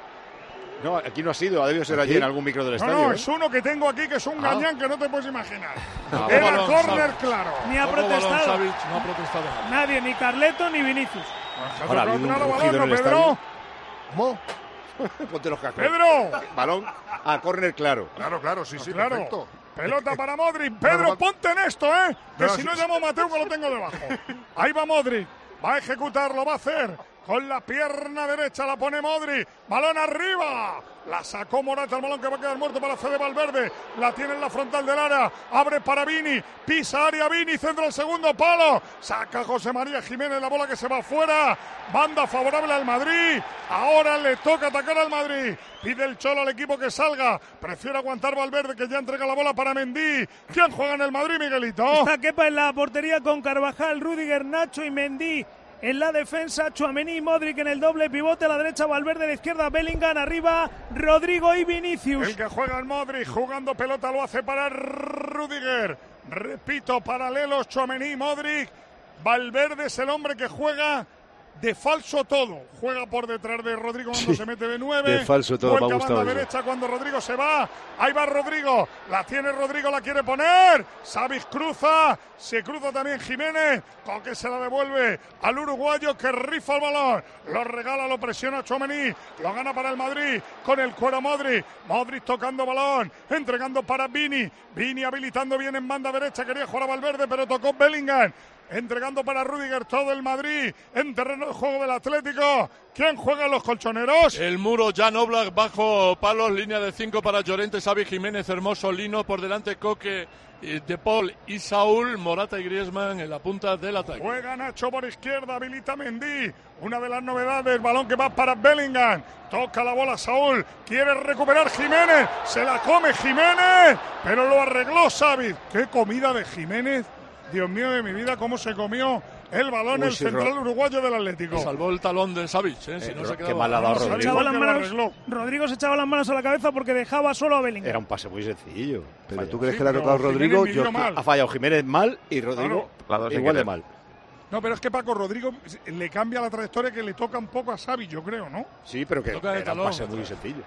No, aquí no ha sido, ha debido ser allí ¿Aquí? en algún micro del No, estadio. no, ¿eh? es uno que tengo aquí que es un Ah. gañán que no te puedes imaginar. Ah, Era balón, córner Savic. claro. Ni ha Tocó balón protestado. Savic, no ha protestado nada. Nadie, ni Carleto ni Vinicius. Ahora ha habido un Claro, rugido balón, en el ¿no, estadio. Pedro? ¿Cómo? Ponte los cascos. Pedro. Balón a córner claro. Claro, claro, sí, sí, Claro. perfecto. Pelota para Modric. Claro, Pedro, va- ponte en esto, ¿eh? Que No, si sí, no sí. llamo a Mateo que lo tengo debajo. Ahí va Modric. Va a ejecutarlo, va a hacer. Con la pierna derecha la pone Modric. Balón arriba. La sacó Morata, el balón que va a quedar muerto para Fede Valverde. La tiene en la frontal del área. Abre para Vini. Pisa área Vini. Centra el segundo palo. Saca José María Jiménez la bola que se va afuera. Banda favorable al Madrid. Ahora le toca atacar al Madrid. Pide el Cholo al equipo que salga. Prefiere aguantar Valverde que ya entrega la bola para Mendy. ¿Quién juega en el Madrid, Miguelito? Está Kepa en la portería con Carvajal, Rüdiger, Nacho y Mendy. En la defensa, Tchouaméni y Modric en el doble pivote. A la derecha, Valverde. A la izquierda, Bellingham. Arriba, Rodrigo y Vinicius. El que juega el Modric, jugando pelota, lo hace para Rüdiger. Repito, paralelos, Tchouaméni, Modric. Valverde es el hombre que juega de falso todo. Juega por detrás de Rodrigo cuando Sí, se mete de nueve. de falso todo, me ha Vuelca gustado banda eso. derecha cuando Rodrigo se va. Ahí va Rodrigo. La tiene Rodrigo, la quiere poner. Savic cruza. Se cruza también Jiménez. Coque se la devuelve al uruguayo que rifa el balón. Lo regala, lo presiona Tchouaméni. Lo gana para el Madrid con el cuero Modric. Modric tocando balón. Entregando para Vini. Vini habilitando bien en banda derecha. Quería jugar a Valverde, pero tocó Bellingham. Entregando para Rüdiger todo el Madrid en terreno de juego del Atlético. ¿Quién juega en los colchoneros? El muro, Jan Oblak bajo palos, línea de cinco para Llorente, Xavi Jiménez, Hermoso, Lino, por delante Coque, eh, De Paul y Saúl, Morata y Griezmann en la punta del ataque. Juega Nacho por izquierda, habilita Mendy. Una de las novedades, balón que va para Bellingham. Toca la bola Saúl, quiere recuperar Jiménez. Se la come Jiménez, pero lo arregló Xavi. ¡Qué comida de Jiménez! Dios mío de mi vida, cómo se comió el balón Uy, el sí, central Ro- uruguayo del Atlético. Salvó el talón de Savic, ¿eh? Si no se quedaba. mal ha dado Se Rodrigo. echaba las que lo manos- arregló. Rodrigo se echaba las manos a la cabeza porque dejaba solo a Bellingham. Era un pase muy sencillo. Pero Falla. tú crees Sí, que le ha pero tocado Jiménez Rodrigo. midió Yo, mal. Ha fallado Jiménez mal y Rodrigo Las dos sin igual de querer. mal. No, pero es que Paco Rodrigo le cambia la trayectoria que le toca un poco a Xavi, yo creo, ¿no? Sí, pero que Toca de era un talón, pase muy otra. sencillo.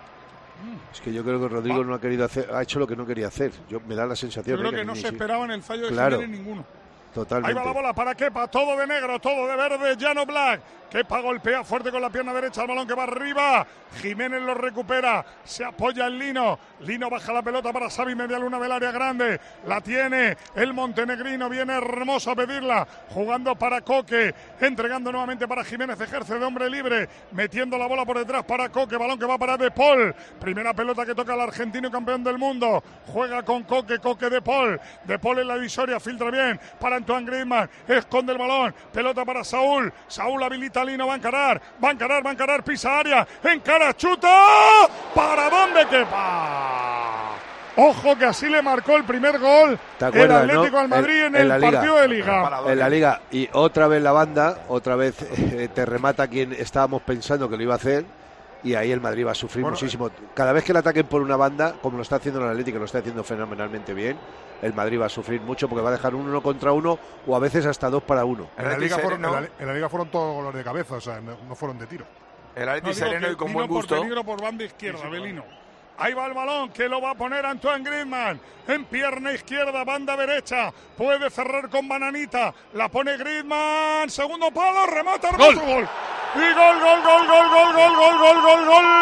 es que yo creo que Rodrigo no ha querido hacer, ha hecho lo que no quería hacer. Yo me da la sensación. Yo creo ¿eh? que no ni se si- esperaban el fallo de Claro. Jiménez ninguno. Totalmente. Ahí va la bola para Kepa, todo de negro, todo de verde, Jan Oblak. Kepa golpea fuerte con la pierna derecha, el balón que va arriba. Jiménez lo recupera, se apoya en Lino. Lino baja la pelota para Xavi, media luna del área grande. La tiene el montenegrino, viene Hermoso a pedirla. Jugando para Coque, entregando nuevamente para Jiménez, ejerce de hombre libre. Metiendo la bola por detrás para Coque, balón que va para De Paul. Primera pelota que toca el argentino campeón del mundo. Juega con Coque, Coque De Paul. De Paul en la divisoria, filtra bien para Antoine Griezmann. Esconde el balón, pelota para Saúl. Saúl habilita a Lino, va a encarar, va a encarar, va a encarar, pisa área, encara, chuta. ¿Para dónde Kepa? Ojo que así le marcó el primer gol ¿Te el acuerdas, Atlético no? al Madrid en, En- en el la Liga. partido de Liga. En la Liga. Y otra vez la banda, otra vez eh, te remata quien estábamos pensando que lo iba a hacer. Y ahí el Madrid va a sufrir Bueno, muchísimo. Cada vez que le ataquen por una banda, como lo está haciendo el Atlético, que lo está haciendo fenomenalmente bien, el Madrid va a sufrir mucho porque va a dejar un uno contra uno o a veces hasta dos para uno. En la, Atleti Liga fueron, en, Sereno. la, en la Liga fueron todos goles de cabeza, o sea, no, no fueron de tiro. El Atleti No, digo sereno que y con vino buen por gusto. peligro por banda izquierda, Belino. Ahí va el balón que lo va a poner Antoine Griezmann. En pierna izquierda, banda derecha. Puede cerrar con Bananita. La pone Griezmann. Segundo palo, remata, hermoso gol. gol. Y gol, gol, gol, gol, gol, gol, gol, gol, gol,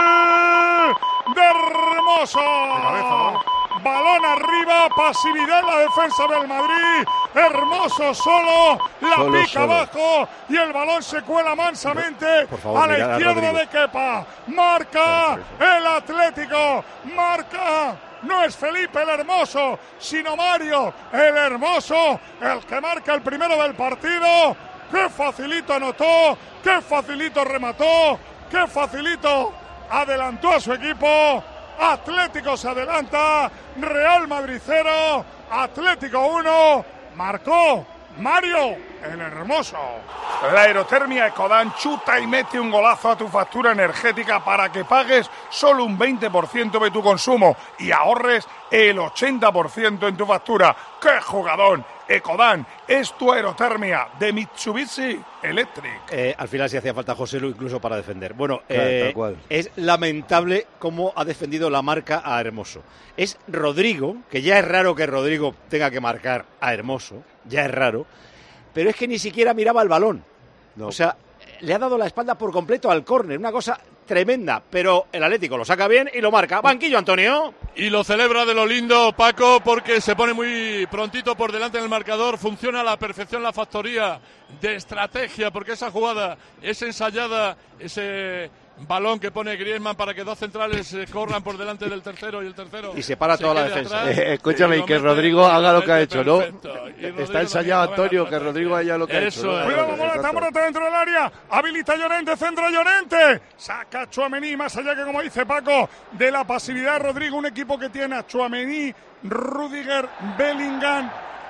gol. De Hermoso. De cabeza, ¿no? Balón arriba, pasividad en la defensa del Madrid. Hermoso solo, la solo, pica solo. abajo y el balón se cuela mansamente favor, a la izquierda a de Kepa. Marca el Atlético, marca. No es Felipe el Hermoso, sino Mario el Hermoso, el que marca el primero del partido. ¡Qué facilito anotó! ¡Qué facilito remató! ¡Qué facilito adelantó a su equipo! Atlético se adelanta, Real Madrid cero, Atlético uno, marcó Mario el Hermoso. La aerotermia Ecodan chuta y mete un golazo a tu factura energética para que pagues solo un veinte por ciento de tu consumo y ahorres el ochenta por ciento en tu factura. ¡Qué jugadón! Ecodan es tu aerotermia de Mitsubishi Electric. Eh, al final sí hacía falta José Lu incluso para defender. Bueno, claro, eh, tal cual. Es lamentable cómo ha defendido la marca a Hermoso. Es Rodrigo, que ya es raro que Rodrigo tenga que marcar a Hermoso, ya es raro, pero es que ni siquiera miraba el balón. No. O sea, le ha dado la espalda por completo al córner, una cosa tremenda, pero el Atlético lo saca bien y lo marca. Banquillo, Antonio. Y lo celebra de lo lindo, Paco, porque se pone muy prontito por delante en el marcador. Funciona a la perfección la factoría de estrategia, porque esa jugada es ensayada, ese balón que pone Griezmann para que dos centrales eh, corran por delante del tercero y el tercero y se para toda la defensa. Eh, escúchame, y que Rodrigo haga lo que ha hecho, ¿no? Está ensayado, Antonio, que Rodrigo haya lo que ha hecho. ¿no? Cuidado, Morata, está Morata dentro del área. Habilita Llorente, centro Llorente. Saca Tchouaméni, más allá que, como dice Paco, de la pasividad de Rodrigo, un equipo que tiene a Tchouaméni, Rüdiger, Bellingham.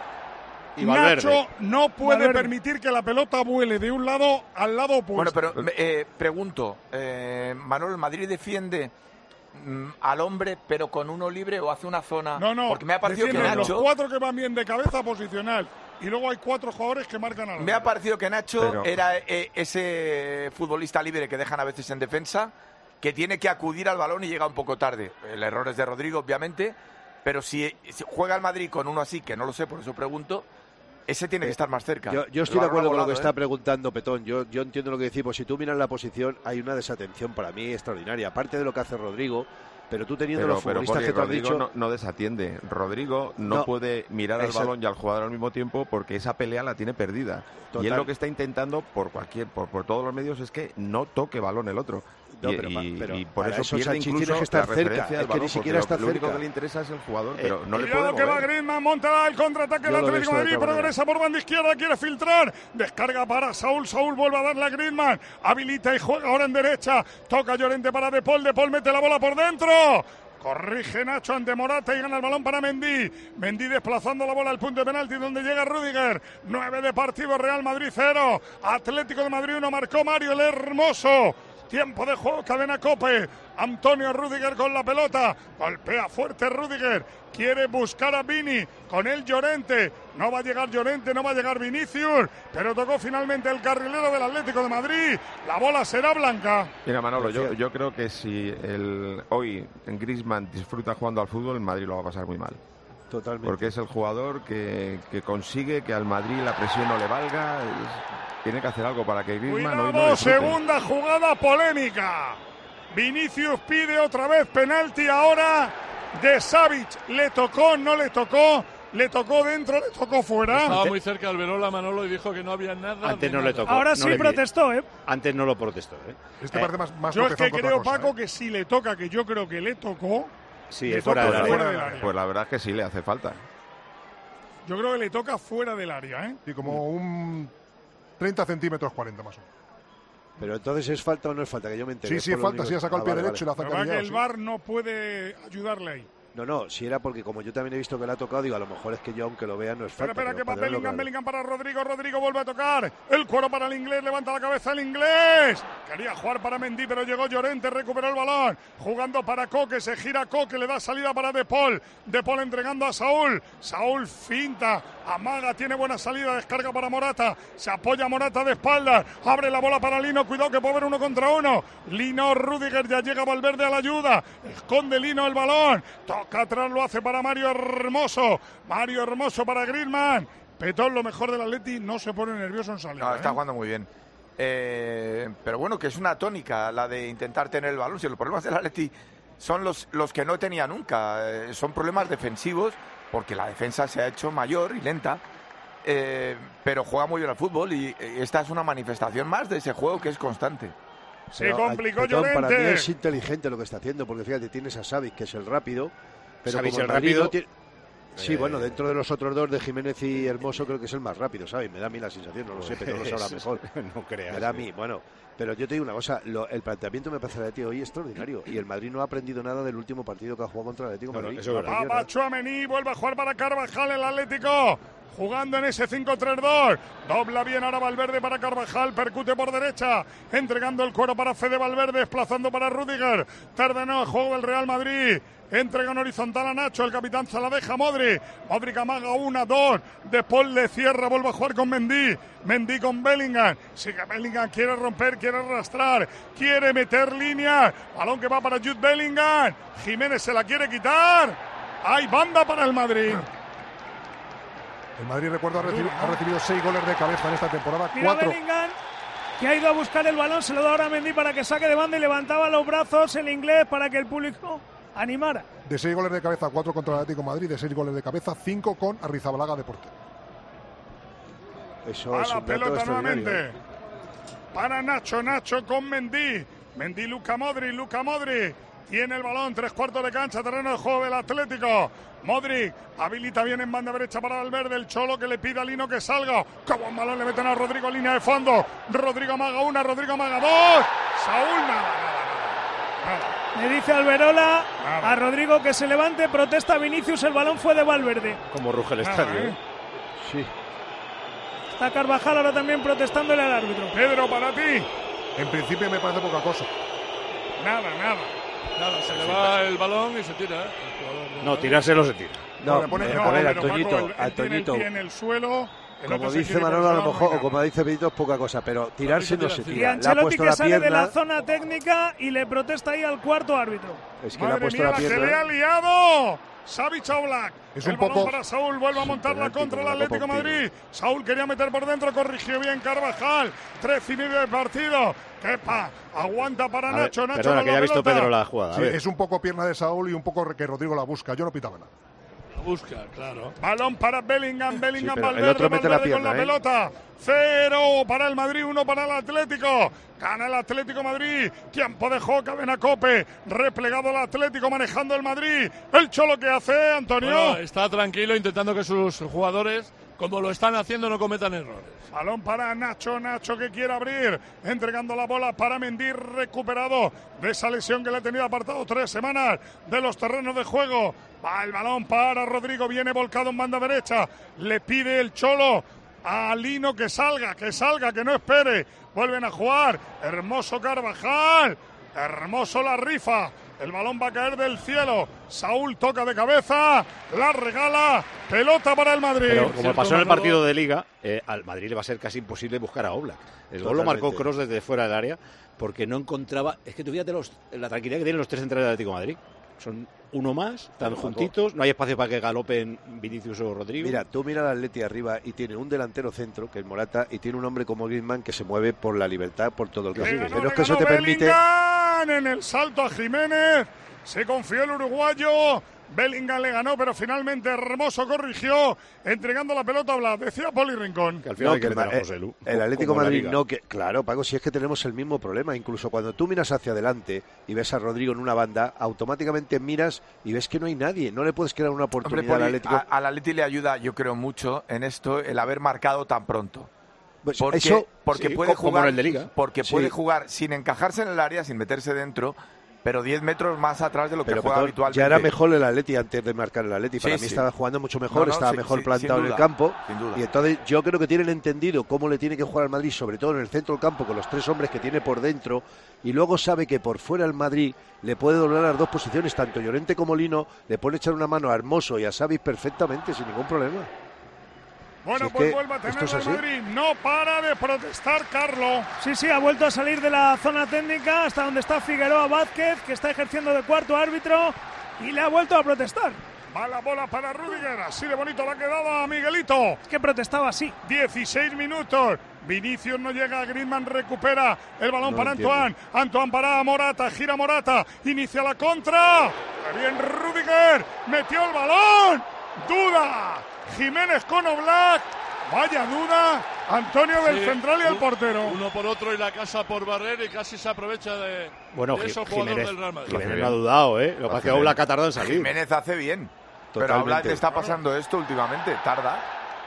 Y Nacho no puede Valverde. permitir que la pelota vuele de un lado al lado opuesto. Bueno, pero eh, pregunto, eh, Manuel, ¿el Madrid defiende mm, al hombre pero con uno libre o hace una zona? No, no, porque me ha parecido que Nacho... los cuatro que van bien de cabeza posicional y luego hay cuatro jugadores que marcan a la Me ha parecido que Nacho pero... era eh, ese futbolista libre que dejan a veces en defensa, que tiene que acudir al balón y llega un poco tarde. El error es de Rodrigo, obviamente, pero si, si juega el Madrid con uno así, que no lo sé, por eso pregunto, ese tiene que estar más cerca. Yo, yo estoy de acuerdo con lo que ¿eh? está preguntando Petón. Yo, yo entiendo lo que decimos. Si tú miras la posición, hay una desatención para mí extraordinaria. Aparte de lo que hace Rodrigo, pero tú teniendo pero, los futbolistas pero, que tú has Rodrigo dicho... no, no desatiende. Rodrigo no, no puede mirar al balón y al jugador al mismo tiempo porque esa pelea la tiene perdida. Total. Y él lo que está intentando por cualquier por, por todos los medios es que no toque balón el otro. No, y, pero, y, pero y por eso, eso pierde incluso que estar la cerca, referencia del es que ni siquiera está lo, lo único cerca. que le interesa es el jugador, pero eh, no le puede Cuidado que va Griezmann, monta el contraataque del Atlético de Madrid, progresa por banda izquierda, quiere filtrar, descarga para Saúl, Saúl vuelve a darle a Griezmann, habilita y juega ahora en derecha, toca Llorente para De Paul, De Paul mete la bola por dentro. Corrige Nacho ante Morata y gana el balón para Mendy. Mendy desplazando la bola al punto de penalti donde llega Rüdiger. nueve de partido, Real Madrid cero. Atlético de Madrid uno, marcó Mario el Hermoso. Tiempo de juego, cadena COPE. Antonio Rüdiger con la pelota. Golpea fuerte Rüdiger. Quiere buscar a Vini. Con el Llorente. No va a llegar Llorente, no va a llegar Vinicius. Pero tocó finalmente el carrilero del Atlético de Madrid. La bola será blanca. Mira, Manolo, yo, yo creo que si el, hoy Griezmann disfruta jugando al fútbol, el Madrid lo va a pasar muy mal. Totalmente. Porque es el jugador que, que consigue que al Madrid la presión no le valga. Es, tiene que hacer algo para que Griezmann hoy no disfrute. Segunda jugada polémica. Vinicius pide otra vez penalti ahora de Savic. Le tocó, no le tocó. Le tocó dentro, le tocó fuera. Estaba muy cerca Alberola, Manolo, y dijo que no había nada. Antes no nada. le tocó. Ahora no sí le protestó, ¿eh? Antes no lo protestó, ¿eh? Este eh, parece más, más yo es que creo, cosa, Paco, ¿eh? que si le toca, que yo creo que le tocó. Sí, le es fuera, toca del fuera área. del área. Pues la verdad es que sí le hace falta. Yo creo que le toca fuera del área, ¿eh? Y como un treinta centímetros, cuarenta más o menos. Pero entonces es falta o no es falta, que yo me enteré. Sí, sí, es falta, sí ha sacado ah, el pie vale, derecho vale. y la saca que el V A R sí. no puede ayudarle ahí. No, no, si era porque como yo también he visto que le ha tocado, digo, a lo mejor es que yo, aunque lo vea, no es falta. Espera, espera, que va tenerlo Bellingham, claro. Bellingham para Rodrigo, Rodrigo vuelve a tocar. El cuero para el inglés, levanta la cabeza el inglés. Quería jugar para Mendy, pero llegó Llorente, recuperó el balón. Jugando para Coque, se gira Coque, le da salida para De Paul. De Paul entregando a Saúl. Saúl finta, amaga, tiene buena salida, descarga para Morata. Se apoya Morata de espaldas, abre la bola para Lino, cuidado que puede haber uno contra uno. Lino, Rüdiger, ya llega Valverde a la ayuda. Esconde Lino el balón, toca atrás, lo hace para Mario Hermoso. Mario Hermoso para Griezmann. Petón, lo mejor del Atleti, no se pone nervioso en salida. No, está ¿eh? jugando muy bien. Eh, pero bueno, que es una tónica la de intentar tener el balón. Si los problemas del Atleti son los, los que no tenía nunca. Eh, son problemas defensivos, porque la defensa se ha hecho mayor y lenta. Eh, pero juega muy bien al fútbol y, y esta es una manifestación más de ese juego que es constante. Se Pero, complicó Petón, Llorente. Para mí es inteligente lo que está haciendo, porque fíjate, tienes a Savic, que es el rápido, pero Savic como el el Madrid rápido, no tiene... Sí, eh, bueno, dentro de los otros dos, de Jiménez y Hermoso, creo que es el más rápido, ¿sabes? Me da a mí la sensación, no lo sé, pero no lo sabrá mejor. No creas. Me da a mí, bueno, pero yo te digo una cosa, lo, el planteamiento me parece a ti hoy extraordinario, y el Madrid no ha aprendido nada del último partido que ha jugado contra el Atlético de Madrid. No Va para Tchouaméni, vuelve a jugar para Carvajal el Atlético. Jugando en ese cinco tres dos. Dobla bien ahora Valverde para Carvajal. Percute por derecha. Entregando el cuero para Fede Valverde. Desplazando para Rüdiger. Terdenó el juego del Real Madrid. Entrega en horizontal a Nacho. El capitán se la deja a Modric. Modric amaga una, dos. Después le cierra. Vuelve a jugar con Mendy. Mendy con Bellingham. Sigue Bellingham. Quiere romper. Quiere arrastrar. Quiere meter línea. Balón que va para Jude Bellingham. Jiménez se la quiere quitar. Hay banda para el Madrid. El Madrid, recuerdo, ha recibido, ha recibido seis goles de cabeza en esta temporada. Mira Cuatro. Bellingham, que ha ido a buscar el balón, se lo da ahora a Mendy para que saque de banda y levantaba los brazos el inglés para que el público animara. De seis goles de cabeza, cuatro contra el Atlético de Madrid. De seis goles de cabeza, cinco con Arrizabalaga de portero. Eso a es la un dato pelota extraordinario. nuevamente. Para Nacho, Nacho con Mendy. Mendy, Luka Modric, Luka Modric. Tiene el balón, tres cuartos de cancha, terreno de juego del Atlético. Modric habilita bien en banda derecha para Valverde. El Cholo que le pide a Lino que salga. ¡Qué buen balón! Le meten a Rodrigo, línea de fondo. Rodrigo amaga una, Rodrigo amaga dos. Saúl, nada, nada, nada. Le dice Alberola a Rodrigo que se levante, protesta Vinicius, el balón fue de Valverde. Como ruge el Nada, estadio. ¿eh? ¿eh? Sí. Está Carvajal ahora también protestándole al árbitro. Pedro, para ti. En principio me parece poca cosa. Nada, nada. Nada, se le va el balón y se tira. ¿eh? No, tirárselo se tira. No, le pone- eh, no, a ver, pero Paco, Antoñito, él- él tiene el Antoñito, pie en el suelo. el como otro se dice quiere Manolo, a lo poner mejor, la o como dice Benito, es poca cosa, pero tirarse no se Y tira. Le ha Ancelotti puesto que la sale de la pierna, zona técnica y le protesta ahí al cuarto árbitro. es que le ha Madre puesto mía, la la que le ha pierna. liado. Savic Oblak. Es el un balón poco- para Saúl, vuelve a montar la penalti contra el como la Atlético de Copa Madrid. Saúl quería meter por dentro, corrigió bien Carvajal. Tres y medio de partido. Kepa aguanta para A ver, Nacho. Nacho perdona, con que ya la ha visto pelota. Pedro la jugada. a Sí, ver. es un poco pierna de Saúl y un poco que Rodrigo la busca. Yo no pitaba nada. Busca, claro. Balón para Bellingham, Bellingham, pero el Valverde, otro mete la Valverde con la pierna, ¿eh? pelota. Cero para el Madrid, uno para el Atlético. Gana el Atlético Madrid. Tiempo de juego, cadena Cope. Replegado el Atlético, manejando el Madrid. El Cholo que hace, Antonio. Bueno, está tranquilo intentando que sus jugadores, como lo están haciendo, no cometan errores. Balón para Nacho, Nacho que quiere abrir, entregando la bola para Mendy, recuperado de esa lesión que le ha tenido apartado tres semanas de los terrenos de juego. Va el balón para Rodrigo, viene volcado en banda derecha, le pide el Cholo a Lino que salga, que salga, que no espere. Vuelven a jugar, hermoso Carvajal, hermoso la rifa. El balón va a caer del cielo. Saúl toca de cabeza, la regala, pelota para el Madrid. Pero como ¿Cierto, pasó en el Manolo? partido de Liga, eh, al Madrid le va a ser casi imposible buscar a Oblak. El gol lo marcó Totalmente. Kroos desde fuera del área porque no encontraba. Es que tú fíjate los, la tranquilidad que tienen los tres centrales del Atlético de Madrid. Son uno más, están Pero, juntitos, no hay espacio para que galopen Vinicius o Rodrigo. Mira, tú mira al Atleti arriba y tiene un delantero centro, que es Morata, y tiene un hombre como Griezmann que se mueve por la libertad, por todo el campo. Le ganó, Pero le es que eso ganó te permite... Bellingham en el salto a Jiménez. Se confió el uruguayo. Bellingham le ganó, pero finalmente Hermoso corrigió, entregando la pelota a Blas. Decía Poli Rincón. Que al final No, hay que que el, meter a Ma- José Lu, el Atlético como en la Madrid Liga. no, que claro, Paco, si es que tenemos el mismo problema, incluso cuando tú miras hacia adelante y ves a Rodrigo en una banda, automáticamente miras y ves que no hay nadie, no le puedes crear una Hombre, oportunidad al Poli, Atlético. a- al Atleti le ayuda, yo creo mucho en esto, el haber marcado tan pronto. Pues Porque, eso, porque sí, puede como jugar, en el de Liga. porque Sí. puede jugar sin encajarse en el área, sin meterse dentro, pero diez metros más atrás de lo que pero, juega Petón, habitualmente. Ya era mejor el Atleti antes de marcar el Atleti. Para Sí, mí sí. estaba jugando mucho mejor, No, no, estaba sí, mejor sí, plantado sin en el duda, campo. sin duda. Y entonces yo creo que tienen entendido cómo le tiene que jugar al Madrid, sobre todo en el centro del campo, con los tres hombres que tiene por dentro. Y luego sabe que por fuera el Madrid le puede doblar las dos posiciones, tanto Llorente como Lino. Le puede echar una mano a Hermoso y a Savic perfectamente, sin ningún problema. Bueno, Si es pues que vuelve a esto tener es el así. Madrid. No para de protestar, Carlos. Sí, sí, ha vuelto a salir de la zona técnica hasta donde está Figueroa Vázquez, que está ejerciendo de cuarto árbitro, y le ha vuelto a protestar. Va la bola para Rüdiger. Así de bonito la ha quedado a Miguelito. Es que protestaba así. dieciséis minutos. Vinicius no llega. Griezmann recupera el balón No para entiendo. Antoine. Antoine para Morata. Gira Morata. Inicia la contra. ¡Qué bien Rüdiger! Metió el balón. Duda. Jiménez con Oblak. Vaya duda. Antonio del Sí, central y el un- portero. Uno por otro y la casa por barrer y casi se aprovecha de, Bueno, de Ji- esos jugadores Jiménez, del Real Madrid. Jiménez no ha dudado, ¿eh? Lo que pasa es que Oblak ha tardado en salir. Jiménez hace bien. Pero a Totalmente. Oblak le está pasando esto últimamente, tarda.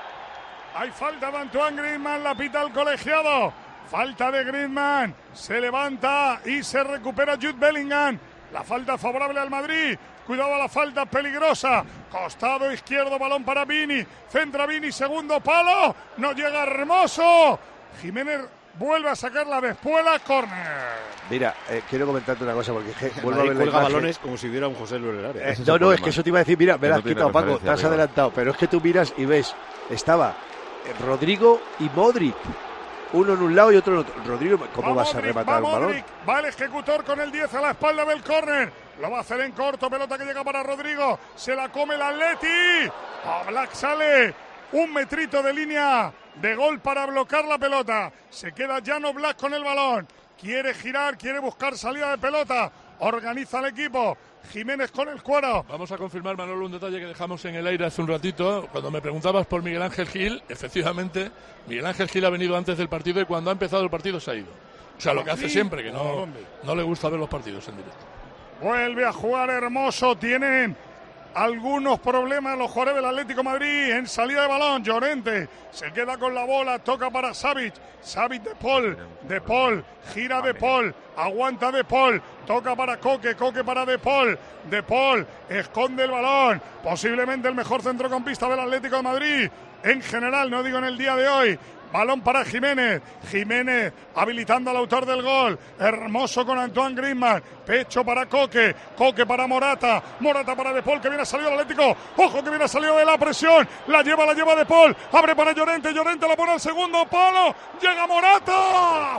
Hay falta de Antoine Griezmann, la pita el colegiado. Falta de Griezmann, se levanta y se recupera Jude Bellingham. La falta favorable al Madrid. Cuidado a la falta peligrosa. Costado izquierdo, balón para Vini. Centra Vini, segundo palo. No llega Hermoso. Jiménez vuelve a sacar la despuela, córner. Mira, eh, quiero comentarte una cosa, porque je, El vuelvo a Madrid ver la cuelga imagen. balones como si hubiera un José Luis en el área. Eh, Ese es no, el no, es problema. que eso te iba a decir, mira, me Que la no has tiene quitado, Paco, referencia te has arriba. adelantado, pero es que tú miras y ves, estaba eh, Rodrigo y Modric, uno en un lado y otro en otro. Rodrigo, ¿cómo Va vas a Modric, rematar va un balón? Modric, va el ejecutor con el diez a la espalda del córner. Lo va a hacer en corto, pelota que llega para Rodrigo. Se la come el Atleti. Oblak sale. Un metrito de línea de gol para bloquear la pelota. Se queda Jan Oblak con el balón. Quiere girar, quiere buscar salida de pelota. Organiza el equipo. Jiménez con el cuero. Vamos a confirmar, Manolo, un detalle que dejamos en el aire hace un ratito. Cuando me preguntabas por Miguel Ángel Gil, efectivamente, Miguel Ángel Gil ha venido antes del partido y cuando ha empezado el partido se ha ido. O sea, lo que hace siempre, que no, no le gusta ver los partidos en directo. Vuelve a jugar Hermoso. Tienen algunos problemas los jugadores del Atlético de Madrid en salida de balón. Llorente se queda con la bola, toca para Savic. Savic de Paul, de Paul, gira de Paul, aguanta de Paul, toca para Coque, Coque para de Paul, de Paul, esconde el balón. Posiblemente el mejor centrocampista del Atlético de Madrid en general, no digo en el día de hoy. Balón para Jiménez. Jiménez habilitando al autor del gol. Hermoso con Antoine Griezmann. Pecho para Coque. Coque para Morata. Morata para De Paul, que viene a salir al Atlético. Ojo que viene a salir de la presión. La lleva, la lleva De Paul. Abre para Llorente. Llorente la pone al segundo palo. Llega Morata.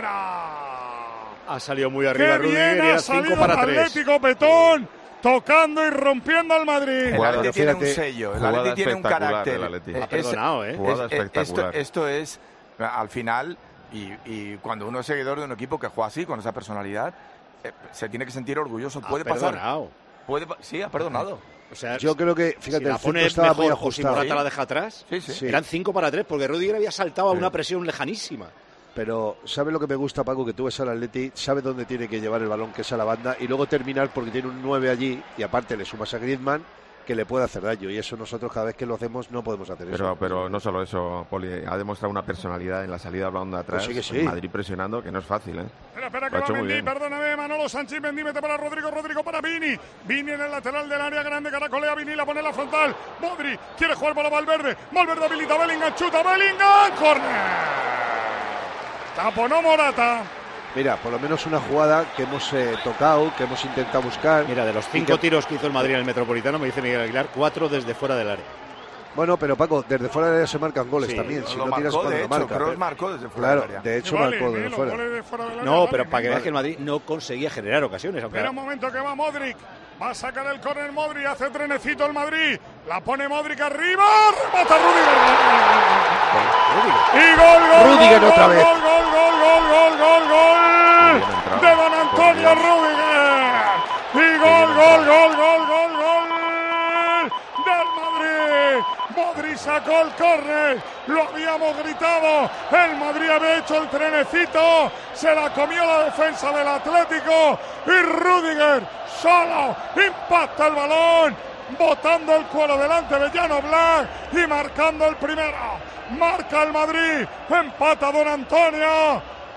Afuera. Ha salido muy arriba Qué Rüdiger bien y ha era cinco salido para tres. Atlético Petón. Tocando y rompiendo al Madrid. El Jugada, Atleti tiene un fíjate, sello, el jugada Atleti tiene un espectacular carácter. del Atleti. Eh, Ha es- perdonado, ¿eh? Jugada es- es- esto, espectacular. esto es, al final, y, y cuando uno es seguidor de un equipo que juega así, con esa personalidad, eh, se tiene que sentir orgulloso. Ha Puede pasar. perdonado. Puede, pa- sí, ha perdonado. O sea, Yo creo que, fíjate, si la el centro pone estaba muy mejor o si ajustado. Morata la deja atrás, Sí, sí. Sí. eran cinco para tres porque Rüdiger había saltado a Sí. una presión lejanísima. Pero ¿sabes lo que me gusta, Paco? Que tú ves al Atleti, sabes dónde tiene que llevar el balón, que es a la banda, y luego terminar porque tiene un nueve allí, y aparte le sumas a Griezmann, que le puede hacer daño. Y eso nosotros cada vez que lo hacemos no podemos hacer Pero, eso. pero no solo eso, Poli, ha demostrado una personalidad en la salida del balón de atrás. Pues sí que sí. en Madrid presionando, que no es fácil, ¿eh? Espera, espera, Lo que ha va hecho muy Mendy, bien. perdóname, Manolo Sánchez, Mendy mete para Rodrigo, Rodrigo para Vini. Vini en el lateral del área grande, caracolea Vini, la pone en la frontal. Modri quiere jugar para Valverde. Valverde habilita a Bellingham, chuta Bellingham, córner. Taponó Morata. Mira, por lo menos una jugada que hemos eh, tocado, que hemos intentado buscar. Mira, de los y cinco que- tiros que hizo el Madrid en el Metropolitano, me dice Miguel Aguilar, cuatro desde fuera del área. Bueno, pero Paco, desde fuera del área se marcan goles Sí, también. Lo Si marcó, no tiras de cuando lo hecho, marca. Kroos pero- marcó desde fuera Claro, del área. de hecho Vale, marcó sí, desde los fuera. goles de fuera del área, No, vale, pero para que vale. veas que el Madrid no conseguía generar ocasiones. Aunque Espera un momento que va Modric. Va a sacar el córner Modric. Hace trenecito el Madrid. La pone Modric arriba. Remata Rüdiger. Y gol, gol, Rüdiger gol, otra gol, vez. gol, gol, gol, gol, gol, gol, gol. Bien entrado, De Don por Antonio Dios. Rüdiger. Y gol, gol, gol, gol, gol, gol. Del Madrid. Modric sacó el córner. Lo habíamos gritado. El Madrid había hecho el trenecito. Se la comió la defensa del Atlético. Y Rüdiger solo impacta el balón. Botando el cuero delante de Jan Oblak y marcando el primero. Marca el Madrid. Empata Don Antonio.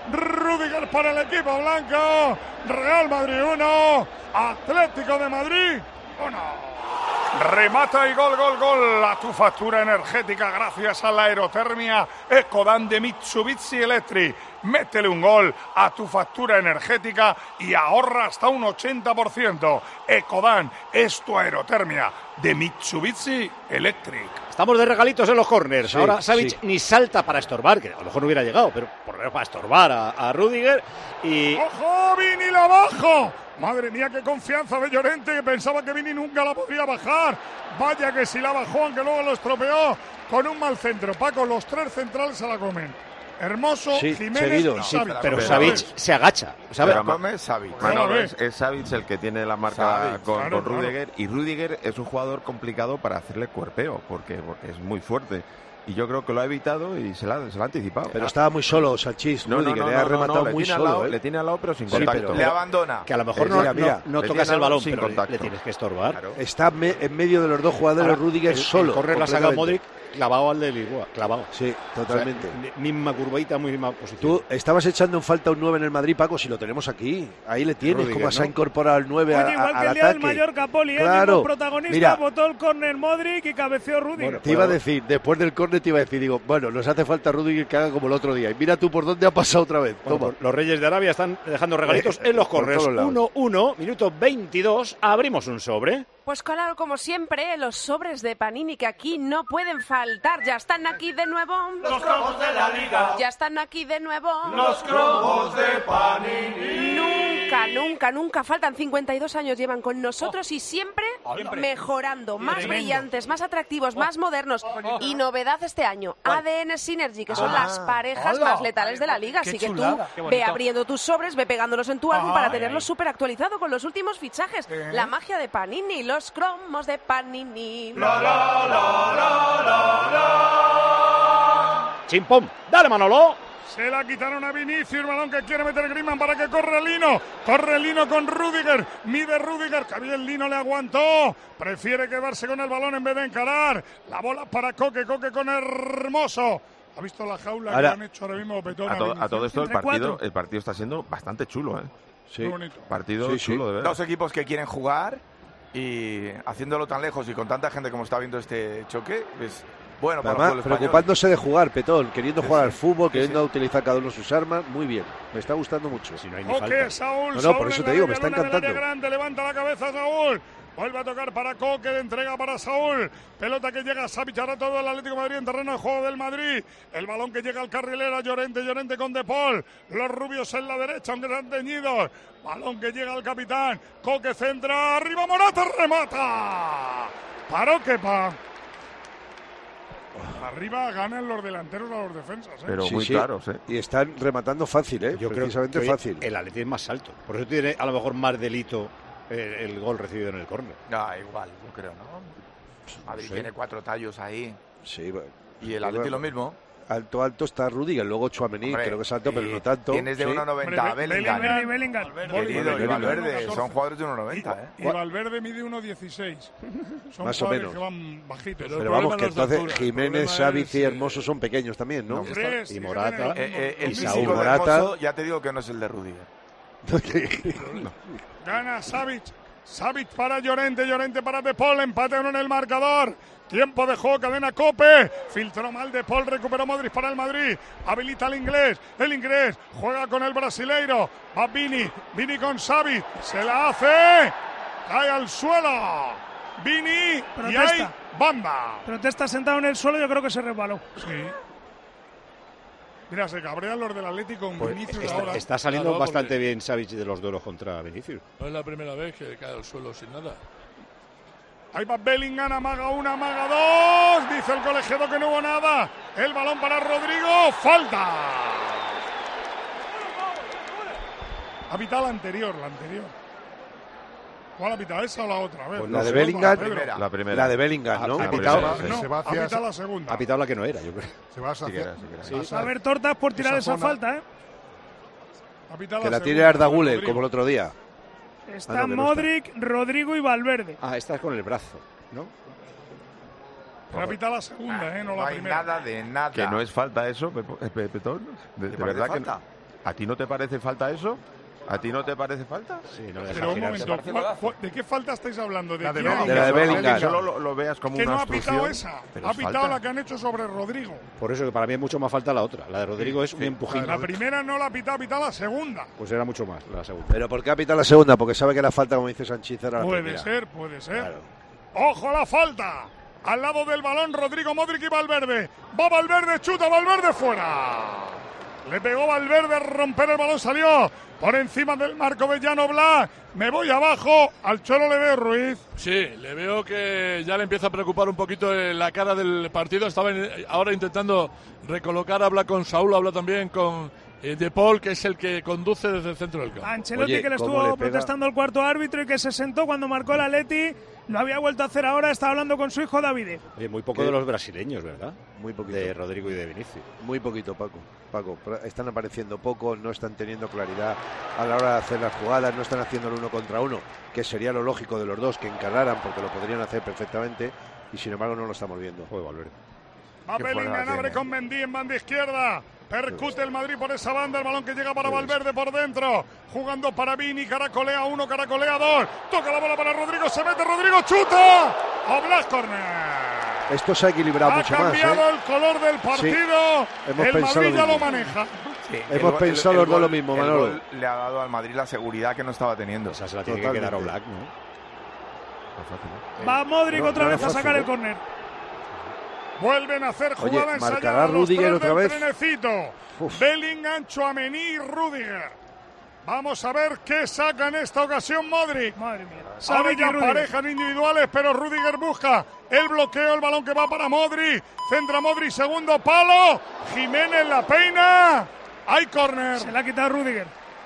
Rüdiger para el equipo blanco. Real Madrid uno, Atlético de Madrid uno. Remata y gol, gol, gol. A tu factura energética gracias a la aerotermia Ecodan de Mitsubishi Electric. Métele un gol a tu factura energética y ahorra hasta un ochenta por ciento. Ecodan es tu aerotermia de Mitsubishi Electric. Estamos de regalitos en los corners. Sí, Ahora Savic sí. ni salta para estorbar, que a lo mejor no hubiera llegado, pero por lo menos para estorbar a, a Rüdiger. Y ¡Ojo, Vini la bajo! Madre mía, qué confianza de Llorente, que pensaba que Vini nunca la podría bajar. Vaya que si la bajó, aunque luego lo estropeó con un mal centro. Paco, los tres centrales se la comen. Hermoso, Sí, Jiménez seguido, y sí, Savic. pero Savic se agacha. ¿sabe? Pero, Come Savic. Manolo, Claro, es, es Savic el que tiene la marca Savic, con, claro, con Rüdiger, claro. y Rüdiger es un jugador complicado para hacerle cuerpeo, porque, porque es muy fuerte. Y yo creo que lo ha evitado y se la, se la ha anticipado. Pero estaba muy solo, Sanchís. No, no, Rüdiger no, le no, ha no, rematado no, le muy tiene al solo. lado, ¿eh? le tiene al lado, pero sin Sí, contacto. pero- Le abandona. Que a lo mejor Eh, no, mira, no- mira, no le tocas tiene el al lado balón, sin pero le- contacto. le tienes que estorbar. Claro. Está me- en medio de los dos jugadores, Ahora, Rüdiger el- solo. el correr la ha sacado Modric completamente. clavado al de Lisboa, clavado. Sí, totalmente. O sea, misma curvaita, misma posición. Tú estabas echando en falta un nueve en el Madrid, Paco, si lo tenemos aquí. Ahí le tienes, Rüdiger, cómo se ha ¿no? incorporado el nueve a- Oye, igual a- que al el día del ataque. Mallorca, Poli, ¿eh? Claro. Mismo protagonista, Mira, botó el córner Modric y cabeceó Rüdiger. Bueno, te iba a decir, después del córner te iba a decir, digo, bueno, nos hace falta Rüdiger que haga como el otro día. Y mira tú por dónde ha pasado otra vez. Bueno, Toma. pues los Reyes de Arabia están dejando regalitos Eh, en los por corners. todos lados. uno uno, minuto veintidós, abrimos un sobre. Pues claro, como siempre, los sobres de Panini que aquí no pueden faltar. Ya están aquí de nuevo. Los cromos de la liga. Ya están aquí de nuevo. Los cromos de Panini. Nunca, nunca, nunca faltan. cincuenta y dos años llevan con nosotros y siempre Siempre. mejorando. Más Tremendo. brillantes, más atractivos, más modernos. Y novedad este año, A D N Synergy, que son Ah. las parejas Hola. más letales de la liga. Qué Así que tú chulada. Qué ve bonito. abriendo tus sobres, ve pegándolos en tu álbum Ay, para tenerlos ay. súper actualizado con los últimos fichajes. La magia de Panini, los cromos de Panini. Chimpón, dale Manolo. Se la quitaron a Vinicius, balón que quiere meter Griezmann para que corre Lino. Corre Lino con Rüdiger. Mide Rüdiger, que bien Lino le aguantó. Prefiere quedarse con el balón en vez de encarar. La bola para Coque, Coque con Hermoso. ¿Ha visto la jaula Ahora, que le han hecho ahora mismo Petón A, to- Vinicius? a todo esto el Entre partido, cuatro. el partido está siendo bastante chulo, ¿eh? Sí. Muy bonito. Partido Sí, sí. chulo, de verdad. Dos equipos que quieren jugar y haciéndolo tan lejos y con tanta gente como está viendo este choque, es bueno para el Además, fútbol español. preocupándose de jugar, Petón, queriendo Sí, jugar sí. al fútbol, Sí, queriendo sí. utilizar cada uno sus armas, muy bien. Me está gustando mucho. Si no hay Coque, Saúl, No, no, Saúl por eso en te la digo, me media está luna del área encantando. grande, levanta la cabeza Saúl. Vuelve a tocar para Coque, de entrega para Saúl. Pelota que llega a Savic, ahora todo el Atlético de Madrid en terreno de juego del Madrid. El balón que llega al carrilero, Llorente, Llorente con De Paul. Los rubios en la derecha, aunque están teñidos. Balón que llega al capitán. Coque centra, arriba Morata, remata. Paró Kepa. Arriba ganan los delanteros a los defensas. ¿eh? Pero Sí, muy sí. claros, ¿eh? Y están rematando fácil, ¿eh? Yo creo Precisamente que hoy fácil. el Atleti es más alto. Por eso tiene a lo mejor más delito eh, el gol recibido en el córner. Ah, igual, yo creo, ¿no? Madrid Sí. tiene cuatro tallos ahí. Sí, bueno. Y el Pero Atleti lo bueno, mismo. Alto, alto está Rudiger, luego Chouameni, Hombre, creo que es alto, pero y no tanto. Tienes de sí. uno noventa a Hombre, Bellingham. Bellingham, Bellingham. Querido, y Bellingham. Valverde, son jugadores de uno noventa, ¿eh? Y Valverde mide uno dieciséis. Son Más o jugadores menos. que van bajitos. Pero vamos, que entonces Jiménez, Savic y Hermoso son pequeños también, ¿no? Hombre, Y sí que Morata. tienen el Eh, eh, el Y físico Saúl de Morata. Hermoso, ya te digo que no es el de Rudiger. Gana Savic. Savic para Llorente, Llorente para De Paul, empate uno en el marcador. Tiempo de juego, cadena Cope. Filtró mal De Paul, recuperó Modric para el Madrid. Habilita el inglés, el inglés juega con el brasileiro. Va Vini, Vini con Savic. Se la hace. Cae al suelo. Vini y Protesta. hay banda. Protesta sentado en el suelo, yo creo que se resbaló. Sí. Mira, se cabrean los del Atlético con Pues Vinicius está, ahora. está saliendo Claro, bastante porque- bien Savic de los duelos contra Vinicius. No es la primera vez que cae al suelo sin nada. Ahí va Bellingham, amaga una, amaga dos. Dice el colegiado que no hubo nada. El balón para Rodrigo. Falta. Ha pitado la anterior, la anterior. ¿Cuál ha pitado, esa o la otra? A ver, Pues la de segunda, Bellingham, Pedro. La primera. la de Bellingham, ¿no? Ha La pitado, primera, sí. No, Se va ha hacia pitado la segunda. ha pitado la que no era, yo creo. Se va hacia, Sí que era, sí que era. sí. Va a haber tortas por tirar Esa esa, zona. falta, ¿eh? Ha pitado Que la segunda, tiene Arda Güler, Rodrigo. como el otro día. Está Ah, no, que no Modric, Rodrigo y Valverde. Ah, esta es con el brazo, ¿no? Pero ha pitado la segunda, ¿eh? No No la hay primera. nada de nada. Que no es falta eso, Pepo- eh, Pe- Petón. De, de ¿Te parece verdad que no. falta? ¿A ti no te parece falta eso? ¿A ti no te parece falta? Sí, no Pero un momento, ¿de qué falta estáis hablando? ¿De, La de quién? Bellingham. De la de Bellingham. Solo lo, lo veas como que una no ha obstrucción. pitado esa, Pero ha es pitado falta. la que han hecho sobre Rodrigo. Por eso que para mí es mucho más falta la otra. La de Rodrigo es un empujín. La primera no la ha pitado, ha pitado la segunda. Pues era mucho más la segunda. ¿Pero por qué ha pitado la segunda? Porque sabe que la falta, como dice Sánchez, era la Puede primera. ser, puede ser. Claro. ¡Ojo la falta! Al lado del balón Rodrigo, Modric y Valverde. Va Valverde, chuta Valverde fuera. Le pegó Valverde a romper el balón, salió por encima del marco de Jan Oblak. Me voy abajo, al Cholo le veo Ruiz. Sí, le veo que ya le empieza a preocupar un poquito la cara del partido. Estaba en- ahora intentando recolocar, habla con Saúl, habla también con eh, De Paul, que es el que conduce desde el centro del campo. Ancelotti, Oye, que le ¿cómo estuvo le pega? protestando al cuarto árbitro y que se sentó cuando marcó el Atleti, lo había vuelto a hacer ahora, está hablando con su hijo Davide. Oye, muy poco ¿Qué? de los brasileños, ¿verdad? Muy poquito. De Rodrigo y de Vinicius. Muy poquito, Paco. Paco, están apareciendo poco, no están teniendo claridad a la hora de hacer las jugadas, no están haciendo el uno contra uno, que sería lo lógico de los dos, que encararan, porque lo podrían hacer perfectamente, y sin embargo no lo estamos viendo. Joder, Valverde. Va Bellingham, abre con Mendy en banda izquierda. Percute el Madrid por esa banda, el balón que llega para Valverde por dentro. Jugando para Vini, caracolea uno, caracolea dos. Toca la bola para Rodrigo, se mete Rodrigo, chuta. Oblak, corner. Esto se ha equilibrado Ha mucho más. cambiado ¿eh? el color del partido. hemos El pensado Madrid lo ya lo mismo. maneja. Sí, Hemos el- pensado el- los el dos lo gol- mismo, el Manolo. gol le ha dado al Madrid la seguridad que no estaba teniendo. Esa se la tiene que quedar a Oblak, ¿no? Va Modric No, otra no vez era a sacar fácil, el ¿eh? córner. Vuelven a hacer Oye, jugada ensayada. ¿marcará los Rüdiger tres otra del vez? trenecito. Uf. Bellingham, Tchouaméni y Rüdiger. Vamos a ver qué saca en esta ocasión Modric. Madre mía. Ahora Sabe ya que Rüdiger. parejas individuales, pero Rüdiger busca el bloqueo, el balón que va para Modric. Centra Modric, segundo palo. Jiménez la peina. Hay córner. Se la ha quitado Rüdiger.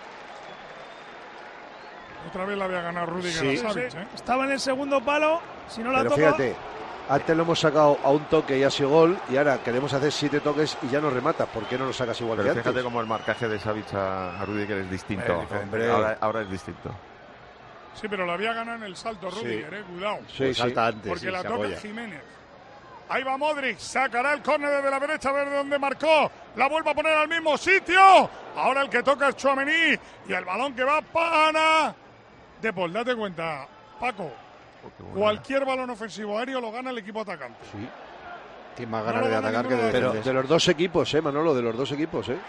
Otra vez la había ganado Rüdiger Sí. a Savic, Sí, ¿eh? Estaba en el segundo palo. Si no la Pero toca. fíjate, antes lo hemos sacado a un toque y ha sido gol, y ahora queremos hacer siete toques y ya no remata. ¿Por qué no lo sacas igual Pero que fíjate antes? cómo el marcaje de Savic a, a Rüdiger es distinto. Es diferente. Hombre, ahora, ahora es distinto. Sí, pero la había ganado en el salto Rüdiger, eh, cuidado. Sí, Pues sí. salta antes, Porque sí, la se toca apoya. Jiménez. Ahí va Modric, sacará el córner desde la derecha a ver de dónde marcó. La vuelve a poner al mismo sitio. Ahora el que toca es Tchouaméni. Y el balón que va para De Paul. Date cuenta, Paco. Cualquier balón ofensivo aéreo lo gana el equipo atacante. Sí. Tiene más No ganas lo de gana atacar que ninguno de de Pero defender. de los dos equipos, ¿eh, Manolo? De los dos equipos, ¿eh?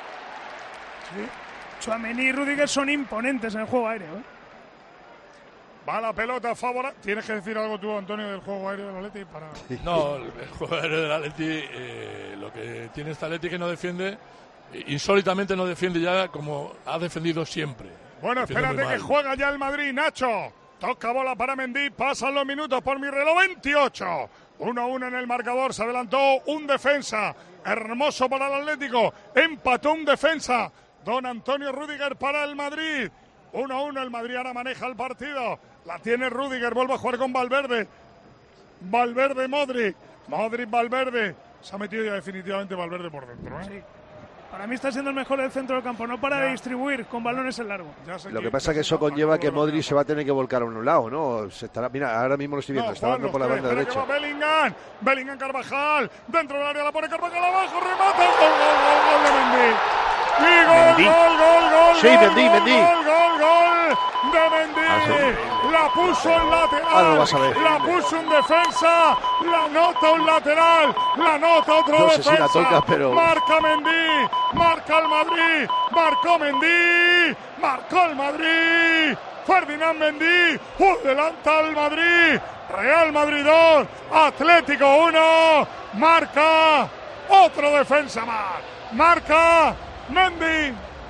Tchouaméni y Rüdiger son imponentes en el juego aéreo. ¿eh? Va la pelota favorable. Tienes que decir algo tú, Antonio, del juego aéreo del Atleti para... No, el juego aéreo del Atleti, eh, lo que tiene este Atleti que no defiende, eh, insólitamente no defiende ya como ha defendido siempre. Bueno, Defiende muy espérate que mal. juega ya el Madrid, Nacho. Toca bola para Mendy, pasan los minutos por mi reloj, veintiocho. uno a uno en el marcador, se adelantó un defensa. Hermoso para el Atlético, empató un defensa. Don Antonio Rüdiger para el Madrid. uno a uno, el Madrid ahora maneja el partido. La tiene Rüdiger, vuelve a jugar con Valverde. Valverde, Modric. Modric, Valverde. Se ha metido ya definitivamente Valverde por dentro, ¿eh? Sí. Para mí está siendo el mejor del centro del campo. No para de distribuir con balones en largo. Ya sé Lo que pasa es que eso conlleva que Modric se va a tener que volcar a un lado, ¿no? Se estará, mira, ahora mismo lo estoy viendo, No, está Juan, dando por la los banda tres, derecha. espera que va Bellingham, Bellingham Carvajal, dentro del área la pone Carvajal abajo, remata, gol, gol, gol, gol de Mendy. Y gol, Mendy. gol, gol, gol, Sí, gol, Mendy, gol, Mendy. gol, gol, gol de Mendy. Ah, La puso en lateral, Ahora lo vas a ver. la puso en defensa, la nota un lateral, la nota otro No sé si defensa. la toca, pero- Marca Mendy, marca el Madrid, marcó Mendy, marcó el Madrid. Ferdinand Mendy, adelanta al Madrid, Real Madrid dos, Atlético uno, marca otro defensa más, marca Mendy.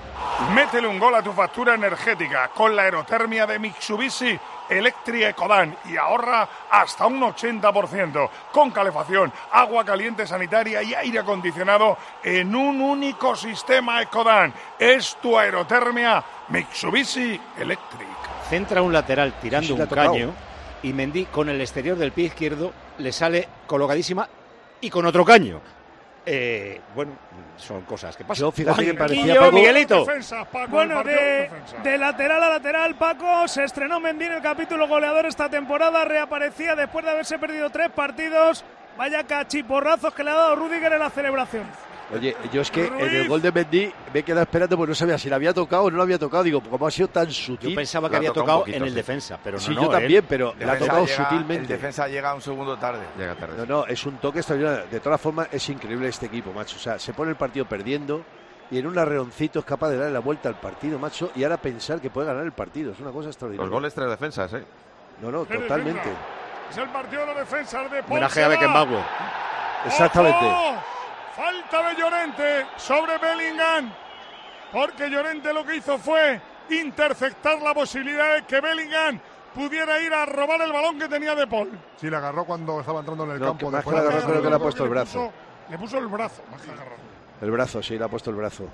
Métele un gol a tu factura energética con la aerotermia de Mitsubishi Electric Ecodan y ahorra hasta un ochenta por ciento con calefacción, agua caliente sanitaria y aire acondicionado en un único sistema Ecodan. Es tu aerotermia Mitsubishi Electric. Centra un lateral tirando Sí, sí, le un ha tocado. caño y Mendy con el exterior del pie izquierdo le sale colocadísima y con otro caño. Eh, bueno, son cosas que pasan. Yo, fíjate que Juan, parecía Guillo, Paco- Miguelito. Defensa, Paco, Bueno, el partido de, defensa. de lateral a lateral, Paco, se estrenó Mendy en el capítulo goleador esta temporada, reaparecía después de haberse perdido tres partidos. Vaya cachiporrazos que le ha dado Rüdiger en la celebración. Oye, yo es que en el gol de Mendy me he quedado esperando porque no sabía si la había tocado o no la había tocado. Digo, como ha sido tan sutil. Yo pensaba que había tocado poquito, en el sí. defensa, pero no. Sí, no, yo también, él, pero la ha tocado llega, sutilmente. El defensa llega un segundo tarde. Llega tarde. No, no, es un toque extraordinario. De todas formas, es increíble este equipo, macho. O sea, se pone el partido perdiendo y en un arreoncito es capaz de darle la vuelta al partido, macho, y ahora pensar que puede ganar el partido. Es una cosa extraordinaria. Los goles, tres defensas, ¿eh? No, no, totalmente. Defensa. Es el partido de los defensas de Paul. Homenaje a Beckenbauer. Exactamente. ¡Ojo! Falta de Llorente sobre Bellingham, porque Llorente lo que hizo fue interceptar la posibilidad de que Bellingham pudiera ir a robar el balón que tenía De Paul. Sí, la agarró cuando estaba entrando en el no, campo. Que más que la agarró, creo que le ha puesto el brazo. Le puso, le puso el brazo, más que agarró. El brazo, sí, le ha puesto el brazo.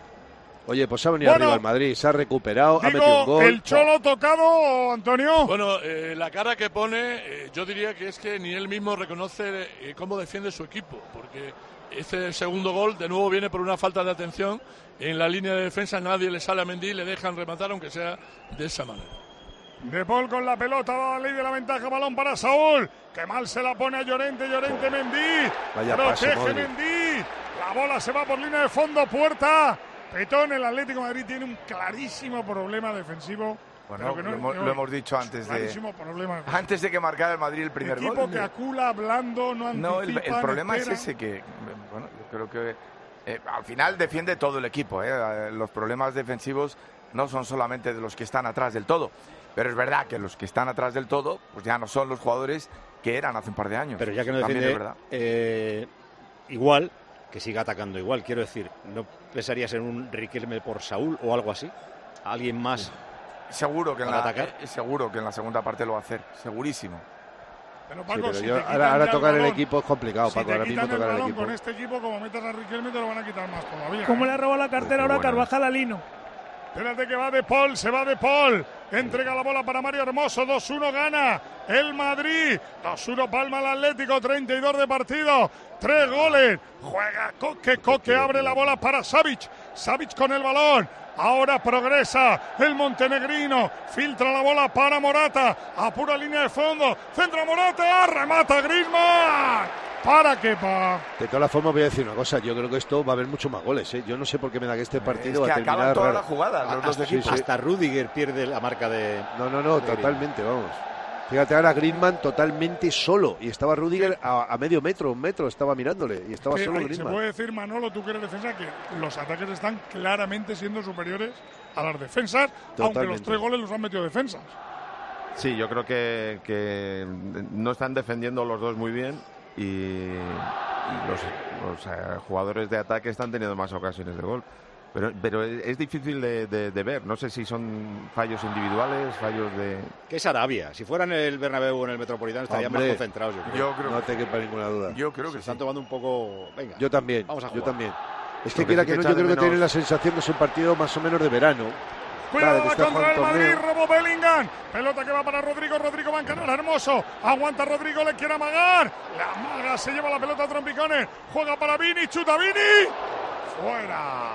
Oye, pues ha venido bueno, arriba el Madrid, se ha recuperado, digo, ha metido un gol. ¿El Cholo tocado, Antonio? Bueno, eh, la cara que pone, eh, yo diría que es que ni él mismo reconoce eh, cómo defiende su equipo, porque este segundo gol de nuevo viene por una falta de atención en la línea de defensa, nadie le sale a Mendy, le dejan rematar aunque sea de esa manera. De Paul con la pelota, da la ley de la ventaja, balón para Saúl, que mal se la pone a Llorente, Llorente Mendy, Vaya protege pase, Mendy, la bola se va por línea de fondo, puerta, Petón, el Atlético de Madrid tiene un clarísimo problema defensivo. Bueno, que no, lo, hemos, no, lo hemos dicho antes de problema. antes de que marcara el Madrid el primer equipo gol. Equipo que acula, blando, no anticipa. No, el, el problema espera. es ese que, bueno, yo creo que eh, al final defiende todo el equipo. Eh. Los problemas defensivos no son solamente de los que están atrás del todo, pero es verdad que los que están atrás del todo, pues ya no son los jugadores que eran hace un par de años. Pero ya que no defiende, es verdad. Eh, igual, que siga atacando igual, quiero decir, ¿no pensarías en un Riquelme por Saúl o algo así? ¿Alguien más? Seguro que, en la, atacar? eh, seguro que en la segunda parte lo va a hacer, segurísimo. Pero, Paco, sí, pero si yo, ahora, ahora tocar el, balón, equipo es complicado, si Paco, ahora mismo tocar el, el equipo. Con este equipo, como metas a Riquelme, te lo van a quitar más todavía. ¿Cómo ¿eh? le ha robado la cartera ahora Carvajal a Lino? Espérate que va De Paul, se va De Paul. Entrega la bola para Mario Hermoso. dos uno gana el Madrid. dos uno palma el Atlético. treinta y dos de partido. Tres goles. Juega Coque. Coque abre la bola para Savic. Savic con el balón. Ahora progresa el montenegrino. Filtra la bola para Morata. A pura línea de fondo. Centra Morata. Remata Griezmann. ¿Para qué, pa? De todas formas voy a decir una cosa, yo creo que esto va a haber muchos más goles, ¿eh? Yo no sé por qué me da que este partido es que va a terminar acaban todas raro. las jugadas, los dos equipos. Sí, sí. Hasta Rüdiger pierde la marca de... No, no, no, de totalmente, vamos. Fíjate ahora Griezmann totalmente solo y estaba Rüdiger a, a medio metro, un metro, estaba mirándole y estaba que, solo Se Griezmann. puede decir, Manolo, tú que eres defensa, que los ataques están claramente siendo superiores a las defensas, totalmente. Aunque los tres goles los han metido defensas. Sí, yo creo que, que no están defendiendo los dos muy bien y, y los, los uh, jugadores de ataque están teniendo más ocasiones de gol. Pero, pero es difícil de, de, de ver. No sé si son fallos individuales, fallos de... ¿Qué es Arabia? Si fueran en el Bernabéu o en el Metropolitano estarían Hombre, más concentrados. Yo creo. Yo creo no te quepa ninguna duda. Yo creo que se sí. están tomando un poco... Venga, yo también, vamos a jugar. yo también. Es que Lo quiera que que, sí no, que yo echa creo de que menos- tiene la sensación de ser un partido más o menos de verano. Cuidado Claro, que la está contra el jugando Madrid, torneo. robo Bellingham. Pelota que va para Rodrigo, Rodrigo va a encarar a Hermoso. Aguanta Rodrigo, le quiere amagar. La amaga, se lleva la pelota a trompicones. Juega para Vini, chuta Vini. Fuera.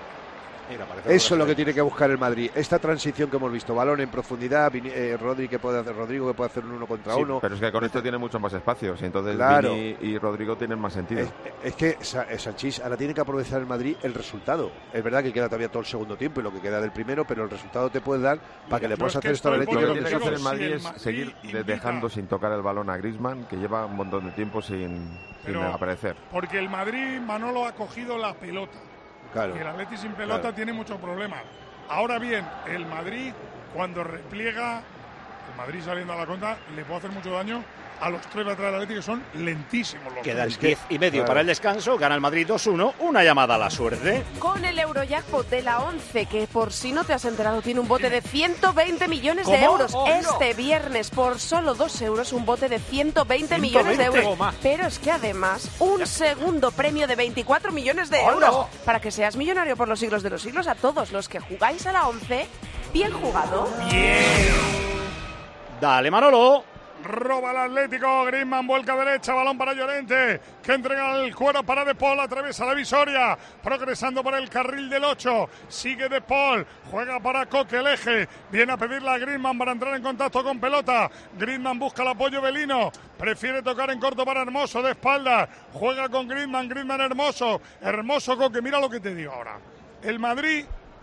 Mira, parece Eso es lo que tiene que buscar el Madrid. Esta transición que hemos visto, balón en profundidad, Vini- eh, Rodri que puede hacer, Rodrigo que puede hacer un uno contra Sí, uno. pero es que con esto tiene muchos más espacios y entonces Claro. Vini y Rodrigo tienen más sentido. Es, es que Sa- eh, Sanchís ahora tiene que aprovechar el Madrid el resultado. Es verdad que queda todavía todo el segundo tiempo y lo que queda del primero, pero el resultado te puede dar para que le yo puedas es que hacer esto al estoy Lo Atlético. que Yo tiene que digo, hacer el Madrid si el es Madrid seguir de- invita- dejando sin tocar el balón a Griezmann, que lleva un montón de tiempo sin, sin Pero- aparecer. Porque el Madrid, Manolo, ha cogido la pelota. Claro. Y el Atleti sin pelota Claro. tiene muchos problemas. Ahora bien, el Madrid, cuando repliega, el Madrid saliendo a la contra, le puede hacer mucho daño a los tres laterales del Atleti, que son lentísimos los Quedan tres. diez y medio claro. para el descanso, gana el Madrid dos uno, una llamada a la suerte. Con el Eurojackpot de la once, que por si no te has enterado, tiene un bote de ciento veinte millones de ¿Cómo? euros. Oh, no. Este viernes, por solo dos euros, un bote de ciento veinte millones de euros. Toma. Pero es que además, un segundo premio de veinticuatro millones de ¡Hola! euros. Para que seas millonario por los siglos de los siglos, a todos los que jugáis a la once, bien jugado. Dale, Manolo. Roba el Atlético, Griezmann vuelca derecha, balón para Llorente, que entrega el cuero para De Paul, atraviesa la visoria, progresando por el carril del ocho, sigue De Paul, juega para Coque el eje, viene a pedirle a Griezmann para entrar en contacto con pelota, Griezmann busca el apoyo de Lino, prefiere tocar en corto para Hermoso de espaldas, juega con Griezmann, Griezmann Hermoso, Hermoso Coque, mira lo que te digo ahora, el Madrid,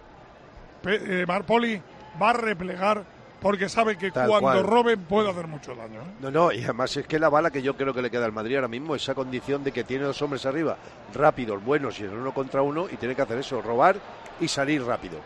eh, Marpoli, va a replegar porque sabe que Tal cuando cual. roben puede hacer mucho daño, ¿eh? No, no, y además es que la bala que yo creo que le queda al Madrid ahora mismo, esa condición de que tiene dos hombres arriba, rápidos, buenos y en uno contra uno, y tiene que hacer eso, robar y salir rápido.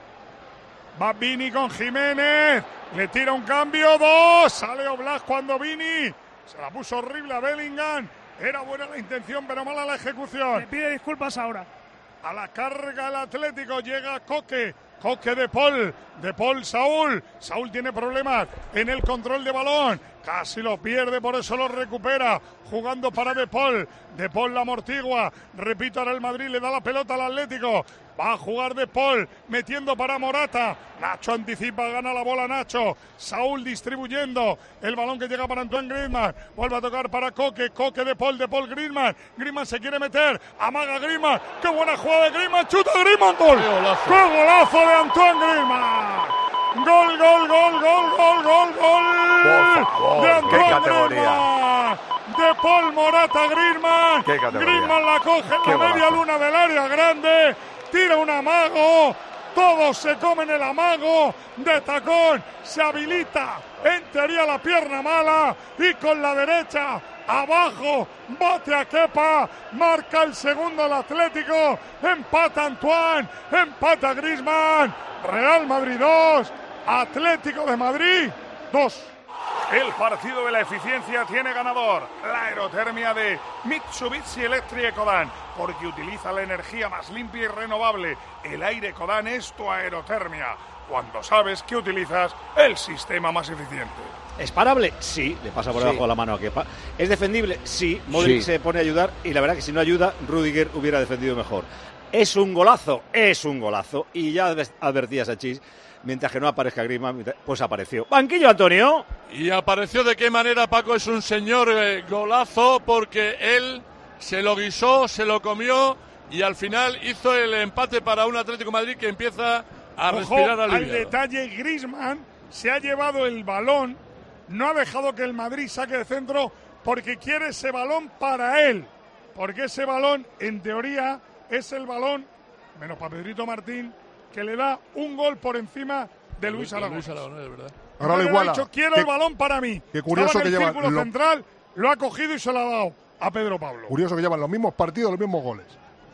Va Vini con Jiménez, le tira un cambio, dos, sale Oblak cuando Vini, se la puso horrible a Bellingham, era buena la intención pero mala la ejecución. Le pide disculpas ahora. A la carga el Atlético, llega Coque, Coque de Paul, de Paul Saúl, Saúl tiene problemas en el control de balón, casi lo pierde, por eso lo recupera, jugando para De Paul, De Paul la amortigua, repito, ahora el Madrid le da la pelota al Atlético, va a jugar De Paul, metiendo para Morata, Nacho anticipa, gana la bola Nacho, Saúl distribuyendo, el balón que llega para Antoine Griezmann, vuelve a tocar para Coque, Coque De Paul, De Paul Griezmann, Griezmann se quiere meter, amaga Griezmann, qué buena jugada de Griezmann, chuta Griezmann, gol, qué golazo, qué golazo de Antoine Griezmann, gol, gol, gol, gol, gol, gol, gol, Por favor, de Antoine qué categoría. Griezmann, De Paul Morata Griezmann, Qué categoría. Griezmann la coge en Qué la media golazo. luna del área grande, tira un amago, todos se comen el amago de tacón, se habilita en teoría la pierna mala y con la derecha abajo, bate a Kepa, marca el segundo el Atlético, empata Antoine, empata Griezmann, Real Madrid dos, Atlético de Madrid dos. El partido de la eficiencia tiene ganador, la aerotermia de Mitsubishi Electric Ecodan, porque utiliza la energía más limpia y renovable. El aire Ecodan es tu aerotermia, cuando sabes que utilizas el sistema más eficiente. ¿Es parable? Sí, le pasa por Sí. debajo de la mano a Kepa. ¿Es defendible? Sí, Modric Sí. se pone a ayudar y la verdad que si no ayuda, Rüdiger hubiera defendido mejor. ¿Es un golazo? Es un golazo. Y ya advertías a Chis, mientras que no aparezca Griezmann, pues apareció. Banquillo, Antonio. Y apareció de qué manera, Paco, es un señor eh, golazo, porque él se lo guisó, se lo comió y al final hizo el empate para un Atlético de Madrid que empieza a Ojo respirar al aliviado. detalle, Griezmann se ha llevado el balón, no ha dejado que el Madrid saque de centro porque quiere ese balón para él, porque ese balón en teoría es el balón, menos para Pedrito Martín, que le da un gol por encima de Luis Aragonés. Luis Aragonés, es verdad. Ahora lo Le ha iguala. dicho, quiero Qué- el balón para mí. qué curioso Estaba en que el lleva círculo lo- central, lo ha cogido y se lo ha dado a Pedro Pablo. Curioso que llevan los mismos partidos, los mismos goles.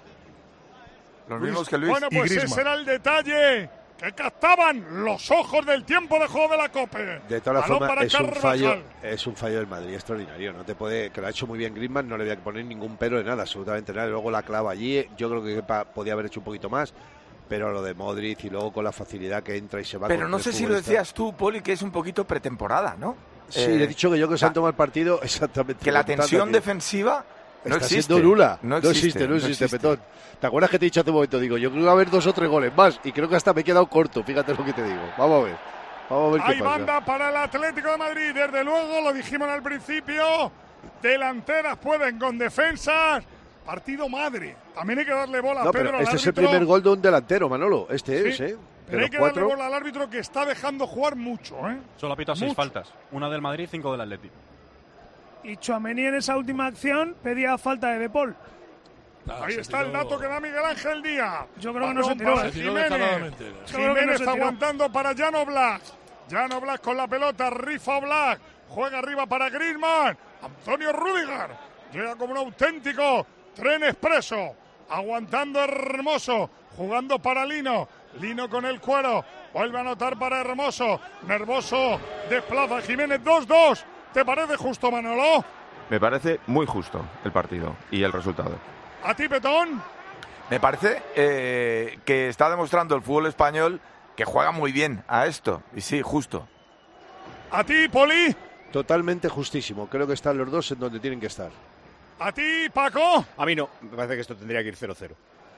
Los Luis- mismos que Luis Bueno, y pues Griezmann. ese era el detalle que captaban los ojos del tiempo de juego de la Cope. De todas Balón formas, para es un Carvajal. fallo, es un fallo del Madrid extraordinario. No te puede, que lo ha hecho muy bien Griezmann, no le voy a poner ningún pero de nada, absolutamente nada. Luego la clava allí, yo creo que Kepa podía haber hecho un poquito más, pero lo de Modric y luego con la facilidad que entra y se va. Pero con no tres sé si lo futbolistas. decías tú, Poli, que es un poquito pretemporada, ¿no? Sí, Eh, le he dicho que yo que se han tomado el partido exactamente. que la contando tensión aquí. defensiva no Está existe. siendo nula. No No existe, existe, no no existe, existe. Petón. ¿Te acuerdas que te he dicho hace un momento? Digo, yo creo que va a haber dos o tres goles más y creo que hasta me he quedado corto, fíjate lo que te digo. Vamos a ver. Vamos a ver qué Hay pasa. banda para el Atlético de Madrid, desde luego, lo dijimos al principio, delanteras pueden con defensas, partido madre, también hay que darle bola a No, Pedro pero al este es el árbitro. primer gol de un delantero, Manolo. Este Sí, es, ¿eh? Pero De hay los que cuatro. darle bola al árbitro que está dejando jugar mucho, ¿eh? Solo ha pitado seis Mucho. faltas. Una del Madrid, cinco del Atlético. Y Tchouaméni en esa última acción pedía falta de De Paul. Ahí está el dato que da Miguel Ángel Díaz. Yo creo que no se Balón tiró. para Se tiró Jiménez. descaradamente. Yo creo que no Jiménez se tiró. aguantando para Jan Oblak. Jan Oblak con la pelota, rifa Oblak. Juega arriba para Griezmann. Antonio Rüdiger. Llega como un auténtico tren expreso. Aguantando Hermoso. Jugando para Lino. Lino con el cuero. Vuelve a anotar para Hermoso. Nervoso. Desplaza Jiménez. dos dos. ¿Te parece justo, Manolo? Me parece muy justo el partido y el resultado. ¿A ti, Petón? Me parece eh, que está demostrando el fútbol español que juega muy bien a esto. Y sí, justo. ¿A ti, Poli? Totalmente justísimo. Creo que están los dos en donde tienen que estar. ¿A ti, Paco? A mí no, me parece que esto tendría que ir cero cero.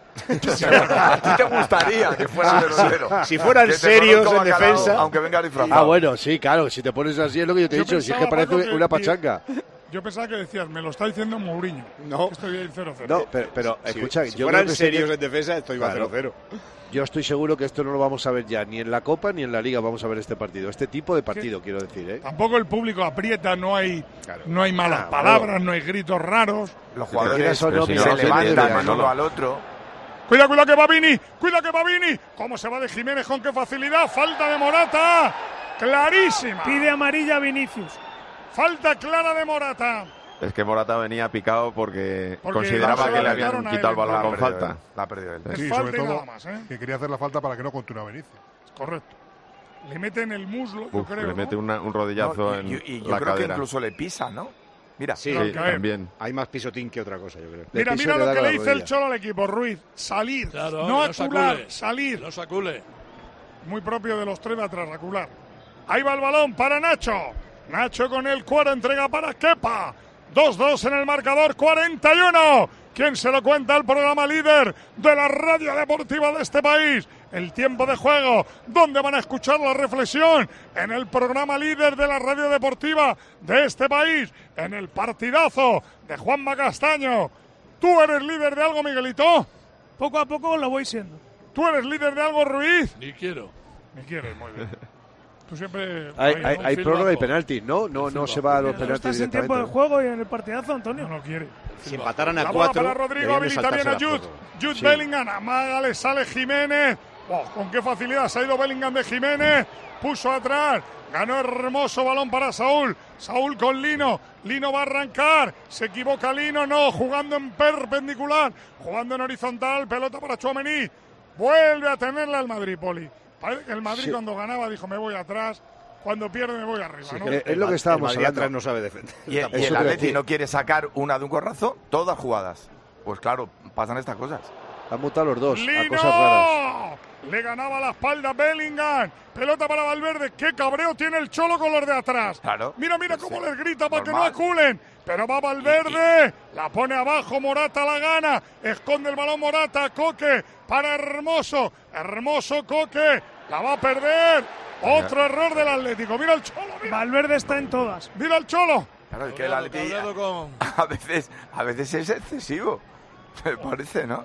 A ti te gustaría que fuera cero cero. Si fueran serios en defensa. Aunque venga disfrazado. Ah, bueno, sí, claro. Si te pones así es lo que yo te he Yo dicho. Si es que pensaba, parece Paco, que- una pachanga. Yo pensaba que decías, me lo está diciendo Mourinho. No. Que estoy bien cero cero. No, pero, pero Si- escucha, si yo fueran creo que serios sí que- en defensa, esto iba a Claro. cero cero. Yo estoy seguro que esto no lo vamos a ver ya ni en la Copa ni en la Liga vamos a ver este partido. Este tipo de partido, quiero decir, ¿eh? Tampoco el público aprieta, no hay, no hay malas Ah, palabras, bueno. no hay gritos raros. Los Pero jugadores no, se mira, se levantan debería, el ¿no? uno al otro. Cuida, cuida que va Vini, cuida que va Vini. ¿Cómo se va de Jiménez? ¿Con qué facilidad? Falta de Morata. Clarísima. Pide amarilla a Vinicius. Falta clara de Morata. Es que Morata venía picado porque, Porque consideraba no se que la le habían marcaron a quitado el él. balón La ha con perdido falta. él, La ha perdido él. Es Sí, falta sobre y todo nada más, ¿eh? que quería hacer la falta para que no continúe Vinicius. Correcto. Le mete en el muslo, yo Uf, creo. le mete ¿no? una- un rodillazo No, y, en y- y yo la creo que cadera. incluso le pisa, ¿no? Mira, Sí, Pero Sí, caer. también. hay más pisotín que otra cosa, yo creo. Mira, piso mira y le lo da que con le la dice el rodilla. Cholo al equipo, Ruiz. Salir, Claro, no no acular, sacule. salir. No sacule. Muy propio de los tres de atrás, acular. Ahí va el balón para Nacho. Nacho con el cuero, entrega para Kepa. dos dos en el marcador, cuarenta y uno. ¿Quién se lo cuenta? El programa líder de la radio deportiva de este país. El tiempo de juego, donde van a escuchar la reflexión en el programa líder de la radio deportiva de este país, en el partidazo de Juanma Castaño. ¿Tú eres líder de algo, Miguelito? Poco a poco lo voy siendo. ¿Tú eres líder de algo, Ruiz? Ni quiero. Me quieres, muy bien. Tú siempre... Hay, ahí, hay, ¿no? hay Phil prórroga y bajo. penaltis, ¿no? No, no se va a los Pero penaltis estás en tiempo de directamente. juego y en el partidazo, Antonio. No, no quiere. Si empataran a La bola cuatro, para Rodrigo, deberían de habilita bien a saltarse la Jude. prórroga. Jude Sí. Bellingham, amaga, le sale Jiménez. Oh, con qué facilidad se ha ido Bellingham de Jiménez. Puso atrás, ganó hermoso balón para Saúl. Saúl con Lino. Lino va a arrancar. Se equivoca Lino, no, jugando en perpendicular, jugando en horizontal. Pelota para Tchouaméni. Vuelve a tenerla el Madrid, Poli. Parece que el Madrid Sí. cuando ganaba dijo, me voy atrás. Cuando pierde, me voy arriba. ¿no? Eh, es lo que estábamos el Madrid hablando. atrás no sabe defender. y, y Eso el te iba a Atleti decir. no quiere sacar una de un corrazo, todas jugadas. Pues claro, pasan estas cosas. Han mutado los dos a ¡Lino! cosas raras. Le ganaba la espalda Bellingham. Pelota para Valverde. ¡Qué cabreo tiene el Cholo con los de atrás! Claro. Mira, mira cómo Sí. les grita para que no Normal. aculen. Pero va Valverde. La pone abajo. Morata la gana. Esconde el balón Morata. Coque para Hermoso. Hermoso Coque. La va a perder. Otro error del Atlético. Mira el Cholo. Mira, Valverde está en todas. mira el Cholo. Claro, es que el Atleti Cabreado con- a veces, a veces es excesivo. Me parece, ¿no?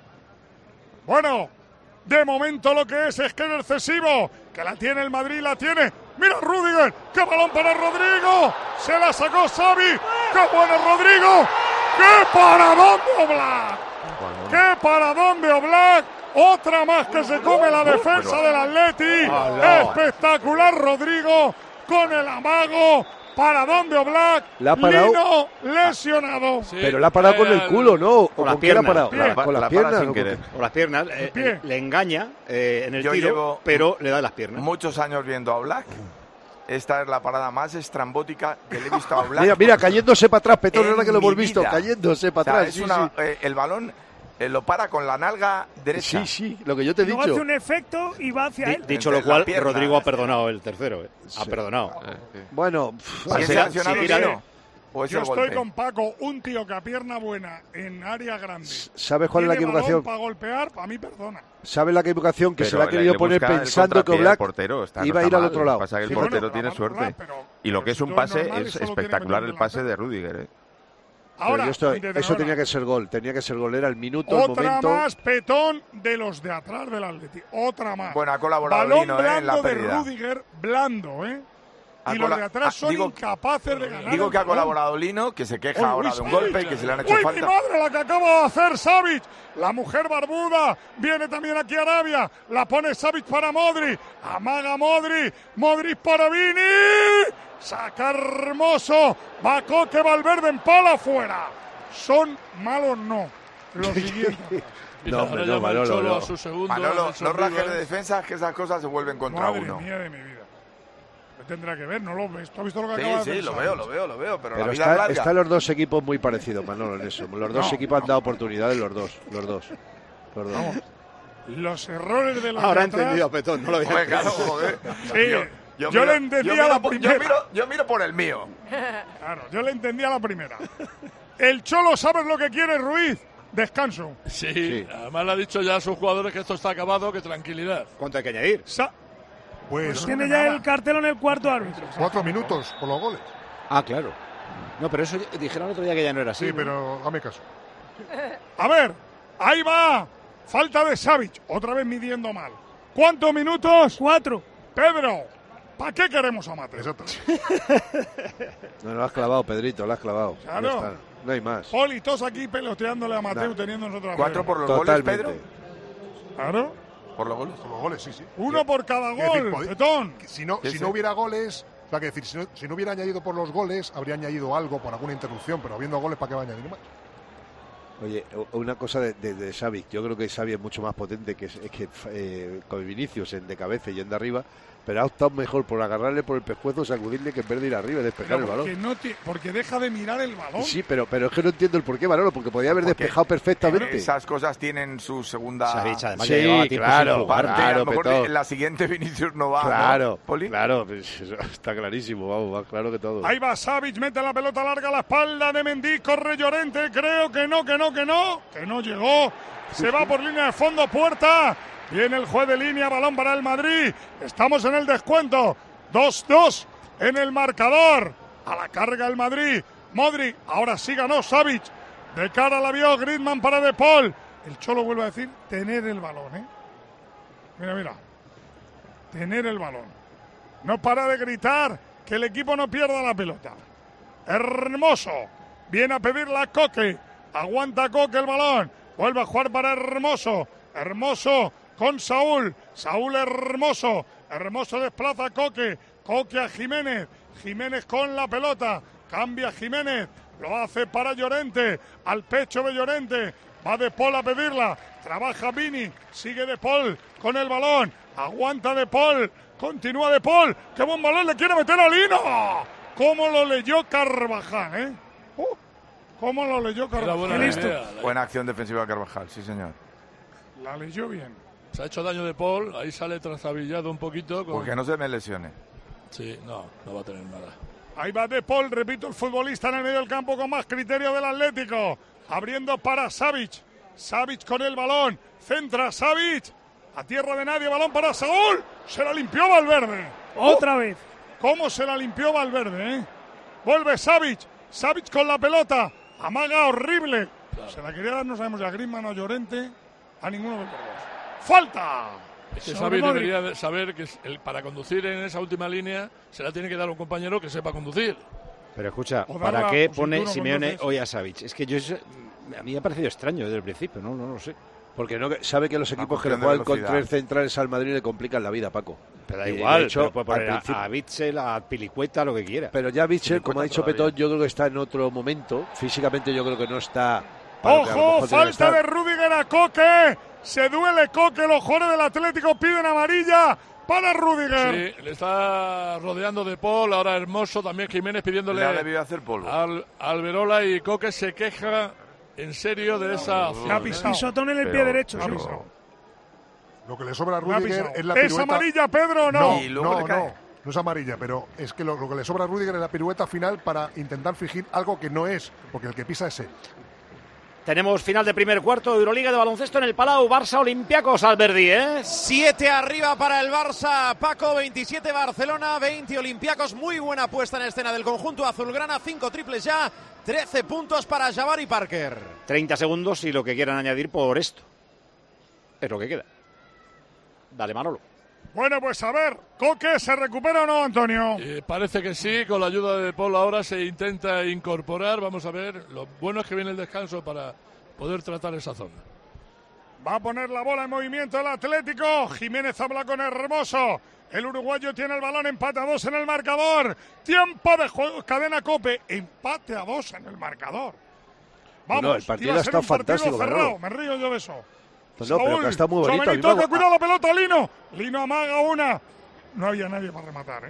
Bueno, de momento lo que es es que es excesivo. Que la tiene el Madrid, la tiene. Mira Rudiger, qué balón para Rodrigo. Se la sacó Xavi. Qué bueno Rodrigo. Qué paradón de Oblak. Qué paradón de Oblak. Otra más que se come la defensa del Atleti. Espectacular Rodrigo con el amago. Paradón de Oblak. La ha parado. Lino lesionado. Sí, Pero la ha parado con el el- culo, ¿no? ¿O Con las con qué la ha piernas. parado? La- Con la las para piernas. sin ¿o con querer. qué? Con las piernas, eh, pie. eh, le engaña eh, en el Yo tiro, llevo pero le da las piernas. Muchos años viendo a Black. Esta es la parada más estrambótica que le he visto a Black. Mira, mira, cayéndose para atrás, Petón, en ahora que lo hemos mi visto, vida. cayéndose para O sea, atrás. es sí, una- sí. eh, el balón eh, lo para con la nalga derecha. Sí, sí, lo que yo te he Luego dicho. hace un efecto y va hacia Di- él. dicho Entre lo cual, la pierna, Rodrigo ha este. perdonado el tercero. eh. Ha perdonado. Bueno, pff, ¿Quién Ese se era- ha sancionado, sí, era- Lino? ¿O es Yo el estoy golpe? con Paco, un tío que a pierna buena en área grande. ¿sabes cuál es la tiene balón equivocación? para golpear, para mí perdona. ¿sabes la equivocación? Que Pero se la ha le- querido le poner busca el pensando que contrapié al Oblak portero, está- no iba a está ir al mal. otro lado. Pasa que el Sí, portero bueno, tiene la suerte. normal, pero- y lo que es un pero pase normal, es eso lo tiene espectacular que el meter pase delante. de Rudiger. ¿eh? Pero Ahora, yo estoy- desde eso ahora, tenía que ser gol, tenía que ser gol, era el minuto, el otra momento. más petón de los de atrás del Atleti. Otra más. Bueno, ha colaborado Balón Lino, eh, en blando la de pérdida. Rudiger, blando, ¿eh? Ha Y los cola- de atrás ah, son digo- incapaces de ganar. Digo el que ha balón. colaborado Lino, que se queja Uy, ahora uy, de un Savic. golpe y que se le han hecho ¡Uy, falta. mi madre, la que acaba de hacer Savic! La mujer barbuda viene también aquí a Arabia. La pone Savic para Modri. Amaga Modri. Modri para Vini. Saca Hermoso. Va Coque, Valverde en pala fuera. Son malos, no. Lo siguiente. Y No, ahora hombre, no, llama el Manolo, Cholo no. a su segundo. Manolo, Nelson no rajes River. de defensa, que esas cosas se vuelven contra Madre uno. mía de mi vida. ¿Qué tendrá que ver? ¿No lo ves? ¿Tú has visto lo que Sí, acaba de sí, hacer lo Savic? veo, lo veo, lo veo, pero, Pero la vida es está- larga. están los dos equipos muy parecidos, Manolo, en eso. Los dos No, equipos han dado oportunidades, los dos, los dos. Los dos. Vamos. Los errores de los Ahora he de atrás- entendido a Petón, no lo había Joder, claro, entendido. joder. Sí, yo, miro- le entendía yo miro la por- primera. Yo miro, yo miro por el mío. Claro, yo le entendía la primera. El Cholo, ¿sabes lo que quiere, Ruiz? descanso. Sí, sí, además le ha dicho ya a sus jugadores que esto está acabado, que tranquilidad. ¿Cuánto hay que añadir? Sa pues, pues tiene ya nada. El cartel en el cuarto árbitro. Cuatro minutos por los goles. Ah, claro. No, pero eso dijeron el otro día que ya no era así. Sí, ¿no? pero dame caso. A ver, ahí va. Falta de Savic. Otra vez midiendo mal. ¿Cuántos minutos? Cuatro. Pedro, ¿para qué queremos a Mateo? Exacto. No, lo has clavado, Pedrito, lo has clavado. Claro. No hay más. Poli, todos aquí peloteándole a Mateo, nah. teniendo nosotros. ¿Cuatro por los Totalmente. goles, Pedro? Claro. ¿Por los goles? Por los goles, sí, sí. Uno ¿Qué? por cada gol, decir, Petón. Si no, sí, si sí. no hubiera goles, o sea, que decir, si no, si no hubiera añadido por los goles, habría añadido algo por alguna interrupción, pero habiendo goles, ¿para qué va a añadir más? Oye, una cosa de, de, de Xavi, yo creo que Xavi es mucho más potente que, que eh, con Vinicius en de cabeza y en de arriba, pero ha optado mejor por agarrarle por el pescuezo, sacudirle, que en vez de ir arriba y despejar pero el balón. Porque, no te, porque deja de mirar el balón. Sí, pero, pero es que no entiendo el por qué, Manolo, porque podía haber porque despejado perfectamente. Esas cosas tienen su segunda... Xavi, además, sí, claro, parte, claro, a lo mejor Petón. en la siguiente Vinicius no va, Claro, ¿no, Poli? claro, pues eso está clarísimo, vamos, va claro que todo. Ahí va Savic, mete la pelota larga a la espalda de Mendy, corre Llorente, creo que no, que no, que no, que no llegó, se va por línea de fondo, puerta, viene el juez de línea, balón para el Madrid, estamos en el descuento, dos dos en el marcador, a la carga el Madrid, Modric, ahora sí ganó Savic, de cara la vio Griezmann para De Paul, el Cholo vuelve a decir, tener el balón, ¿eh? Mira, mira, tener el balón, no para de gritar, que el equipo no pierda la pelota. Hermoso. Viene a pedirla Coque. Aguanta Coque el balón. Vuelve a jugar para Hermoso. Hermoso con Saúl. Saúl Hermoso. Hermoso desplaza a Coque. Coque a Jiménez. Jiménez con la pelota. Cambia Jiménez. Lo hace para Llorente. Al pecho de Llorente. Va De Paul a pedirla. Trabaja Vini. Sigue De Paul con el balón. Aguanta De Paul. Continúa De Paul. ¡Qué buen balón le quiere meter a Lino! ¿Cómo lo leyó Carvajal, eh? Uh, ¿Cómo lo leyó Carvajal? Buena, listo. idea, buena acción defensiva de Carvajal, sí, señor. La leyó bien. Se ha hecho daño De Paul. Ahí sale trastabillado un poquito. Con... Porque no se me lesione. Sí, no, no va a tener nada. Ahí va De Paul, repito, el futbolista en el medio del campo con más criterio del Atlético. Abriendo para Savic. Savic con el balón. Centra Savic. A tierra de nadie, balón para Saúl. Se la limpió Valverde. Otra uh, vez. ¿Cómo se la limpió Valverde, eh? Vuelve Savic. Savic con la pelota. Amaga horrible. Claro. Se la quería dar, no sabemos, a Griezmann o Llorente. A ninguno de los dos. ¡Falta! Es que Xavi debería de saber que el, para conducir en esa última línea se la tiene que dar a un compañero que sepa conducir. Pero escucha, ¿para qué pone Simeone hoy a Savic? Es que yo a mí me ha parecido extraño desde el principio, no, no lo sé. Porque no sabe que los equipos que le juegan con tres centrales al Madrid le complican la vida, Paco. Pero da igual, de hecho, puede poner a, a Bitzel, a Pilicueta, lo que quiera. Pero ya Bitzel, como ha dicho todavía. Petón, yo creo que está en otro momento. Físicamente yo creo que no está... ¡Ojo! Falta de Rüdiger a Coque. Se duele Coque, los jugadores del Atlético piden amarilla para Rüdiger. Sí, le está rodeando De Paul, ahora Hermoso, también Jiménez pidiéndole... Le ha debido hacer polvo. Al, Alberola y Coque se queja... En serio de esa acción. Pisotón en el pie derecho. Pero, lo que le sobra a Rüdiger es la pirueta. ¿Es amarilla, Pedro, o no? No, no, no, no. No es amarilla, pero es que lo, lo que le sobra a Rüdiger es la pirueta final para intentar fingir algo que no es, porque el que pisa es él. Tenemos final de primer cuarto de Euroliga de baloncesto en el Palau. Barça Olympiacos, Alberdi, ¿eh? Siete arriba para el Barça, Paco, veintisiete Barcelona, veinte Olympiacos. Muy buena puesta en escena del conjunto azulgrana, cinco triples ya, trece puntos para Jabari Parker. treinta segundos y lo que quieran añadir por esto. Es lo que queda. Dale, Manolo. Bueno, pues a ver, ¿Coque se recupera o no, Antonio? Eh, parece que sí, con la ayuda de Paul ahora se intenta incorporar. Vamos a ver, lo bueno es que viene el descanso para poder tratar esa zona. Va a poner la bola en movimiento el Atlético. Jiménez habla con Hermoso. El uruguayo tiene el balón, empate a dos en el marcador. Tiempo de juego, cadena Cope, empate a dos en el marcador. Vamos, bueno, el partido está fantástico, cerrado. Me río yo de eso. Pues no, pero que está muy bonito. Saúl, toca, cuidado la pelota, Lino. Lino amaga una. No había nadie para rematar, ¿eh?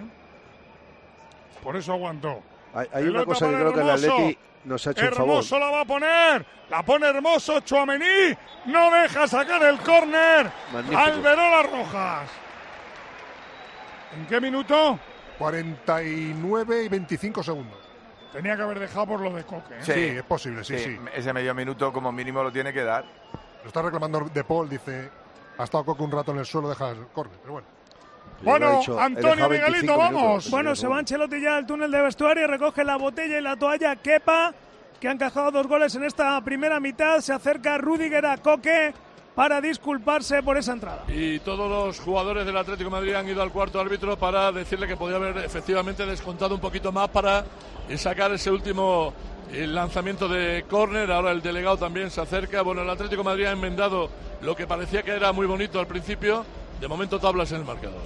Por eso aguantó. Hay, hay una cosa que creo que el Atleti nos ha hecho Hermoso un favor. Hermoso la va a poner. La pone Hermoso, Tchouaméni. No deja sacar el córner. Alberola Rojas. ¿En qué minuto? cuarenta y nueve y veinticinco segundos. tenía que haber dejado por lo de Coque. ¿eh? Sí, es posible, sí, sí, sí. Ese medio minuto como mínimo lo tiene que dar. Lo está reclamando De Paul, dice, ha estado Coque un rato en el suelo, deja el córner, pero bueno. Bueno, Antonio Miguelito, vamos. Minutos, bueno, se va Ancelotti ya al túnel de vestuario, recoge la botella y la toalla Kepa, que ha encajado dos goles en esta primera mitad. Se acerca Rüdiger a Coque para disculparse por esa entrada. Y todos los jugadores del Atlético de Madrid han ido al cuarto árbitro para decirle que podía haber efectivamente descontado un poquito más para sacar ese último el lanzamiento de córner. Ahora el delegado también se acerca. Bueno, el Atlético de Madrid ha enmendado lo que parecía que era muy bonito al principio. De momento tablas en el marcador.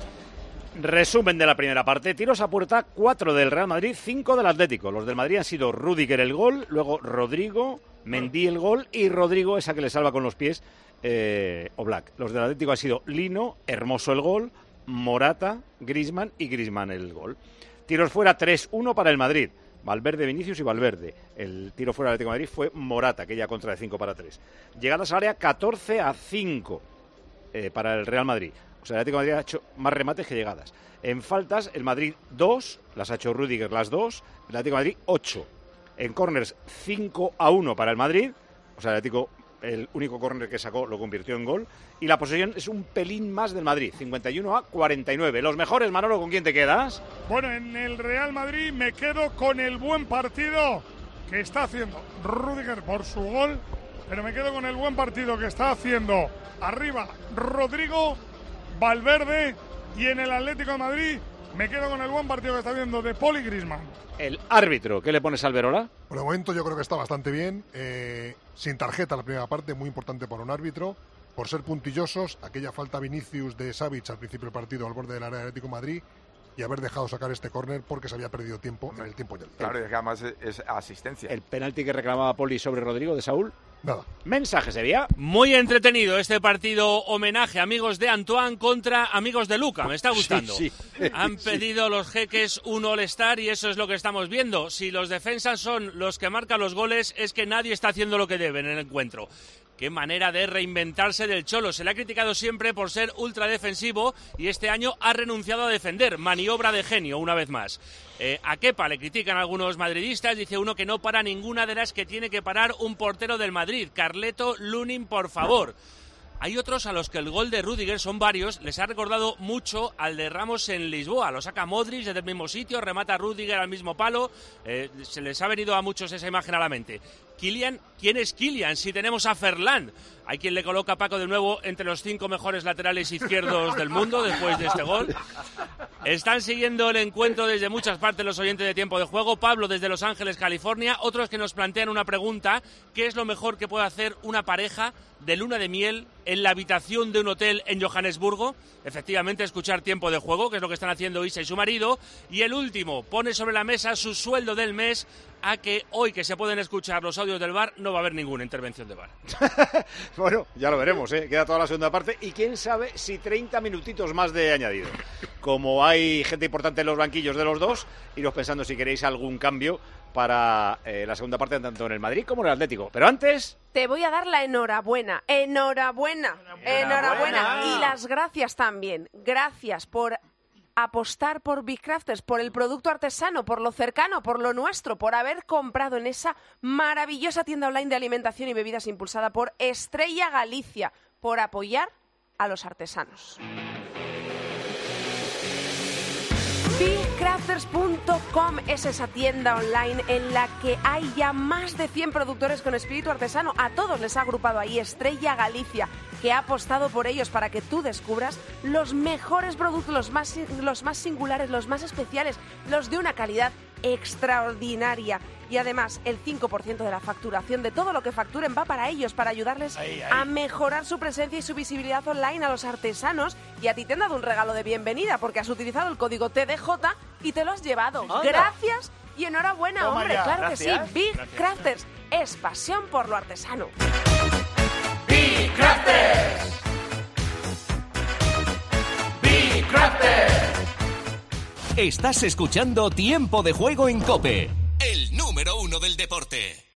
Resumen de la primera parte. Tiros a puerta, cuatro del Real Madrid, cinco del Atlético. Los del Madrid han sido Rüdiger el gol, luego Rodrigo, Mendy el gol y Rodrigo esa que le salva con los pies eh, Oblak. Los del Atlético han sido Lino, Hermoso el gol, Morata, Griezmann y Griezmann el gol. Tiros fuera tres uno para el Madrid. Valverde, Vinicius y Valverde. El tiro fuera del Atlético de Madrid fue Morata, aquella contra de cinco para tres. Llegadas al área catorce a cinco eh, para el Real Madrid. O sea, el Atlético de Madrid ha hecho más remates que llegadas. En faltas, el Madrid dos, las ha hecho Rüdiger las dos, el Atlético de Madrid ocho. En córners cinco a uno para el Madrid, o sea, el Atlético, el único córner que sacó lo convirtió en gol. Y la posesión es un pelín más del Madrid, cincuenta y uno a cuarenta y nueve. Los mejores, Manolo, ¿con quién te quedas? Bueno, en el Real Madrid me quedo con el buen partido que está haciendo Rüdiger por su gol, pero me quedo con el buen partido que está haciendo arriba Rodrigo, Valverde, y en el Atlético de Madrid me quedo con el buen partido que está viendo De Paul y Griezmann. El árbitro, ¿qué le pones al Verola? Por el momento yo creo que está bastante bien, eh, sin tarjeta la primera parte, muy importante para un árbitro, por ser puntillosos, aquella falta Vinicius de Savic al principio del partido al borde del área del Atlético de Madrid y haber dejado sacar este córner porque se había perdido tiempo en el tiempo ya. Claro, y que además es, es asistencia. El penalti que reclamaba Poli sobre Rodrigo de Saúl. Nada. Mensaje sería. Muy entretenido este partido homenaje, amigos de Antoine contra amigos de Luca. Me está gustando. Sí, sí. Han pedido los jeques un All-Star y eso es lo que estamos viendo. Si los defensas son los que marcan los goles, es que nadie está haciendo lo que debe en el encuentro. Qué manera de reinventarse del Cholo. Se le ha criticado siempre por ser ultradefensivo y este año ha renunciado a defender. Maniobra de genio, una vez más. Eh, a Kepa le critican algunos madridistas. Dice uno que no para ninguna de las que tiene que parar un portero del Madrid. Carleto, Lunin, por favor. Hay otros a los que el gol de Rüdiger, son varios, les ha recordado mucho al de Ramos en Lisboa. Lo saca Modric desde el mismo sitio, remata a Rüdiger al mismo palo. Eh, se les ha venido a muchos esa imagen a la mente. Kylian, ¿quién es Kylian? Si tenemos a Ferland. Hay quien le coloca a Paco de nuevo entre los cinco mejores laterales izquierdos del mundo después de este gol. Están siguiendo el encuentro desde muchas partes los oyentes de Tiempo de Juego. Pablo desde Los Ángeles, California. Otros que nos plantean una pregunta. ¿Qué es lo mejor que puede hacer una pareja de luna de miel en la habitación de un hotel en Johannesburgo? Efectivamente, escuchar Tiempo de Juego, que es lo que están haciendo Isa y su marido. Y el último, pone sobre la mesa su sueldo del mes, a que hoy que se pueden escuchar los audios del V A R no va a haber ninguna intervención de V A R. Bueno, ya lo veremos, ¿eh? Queda toda la segunda parte y quién sabe si treinta minutitos más de añadido. Como hay gente importante en los banquillos de los dos, iros pensando si queréis algún cambio para eh, la segunda parte, tanto en el Madrid como en el Atlético. Pero antes... Te voy a dar la enhorabuena, enhorabuena, enhorabuena, enhorabuena. Y las gracias también. Gracias por apostar por Big Crafters, por el producto artesano, por lo cercano, por lo nuestro, por haber comprado en esa maravillosa tienda online de alimentación y bebidas impulsada por Estrella Galicia, por apoyar a los artesanos. big crafters punto com es esa tienda online en la que hay ya más de cien productores con espíritu artesano. A todos les ha agrupado ahí Estrella Galicia, que ha apostado por ellos para que tú descubras los mejores productos, los más, los más singulares, los más especiales, los de una calidad extraordinaria. Y además, el cinco por ciento de la facturación de todo lo que facturen va para ellos, para ayudarles ahí, ahí. a mejorar su presencia y su visibilidad online a los artesanos. Y a ti te han dado un regalo de bienvenida, porque has utilizado el código T D J y te lo has llevado. ¡Anda! Gracias y enhorabuena, Toma hombre, ya. claro Gracias. que sí. Big Gracias. Crafters es pasión por lo artesano. Big Crafters. Big Crafters. Estás escuchando Tiempo de Juego en COPE, el número uno del deporte.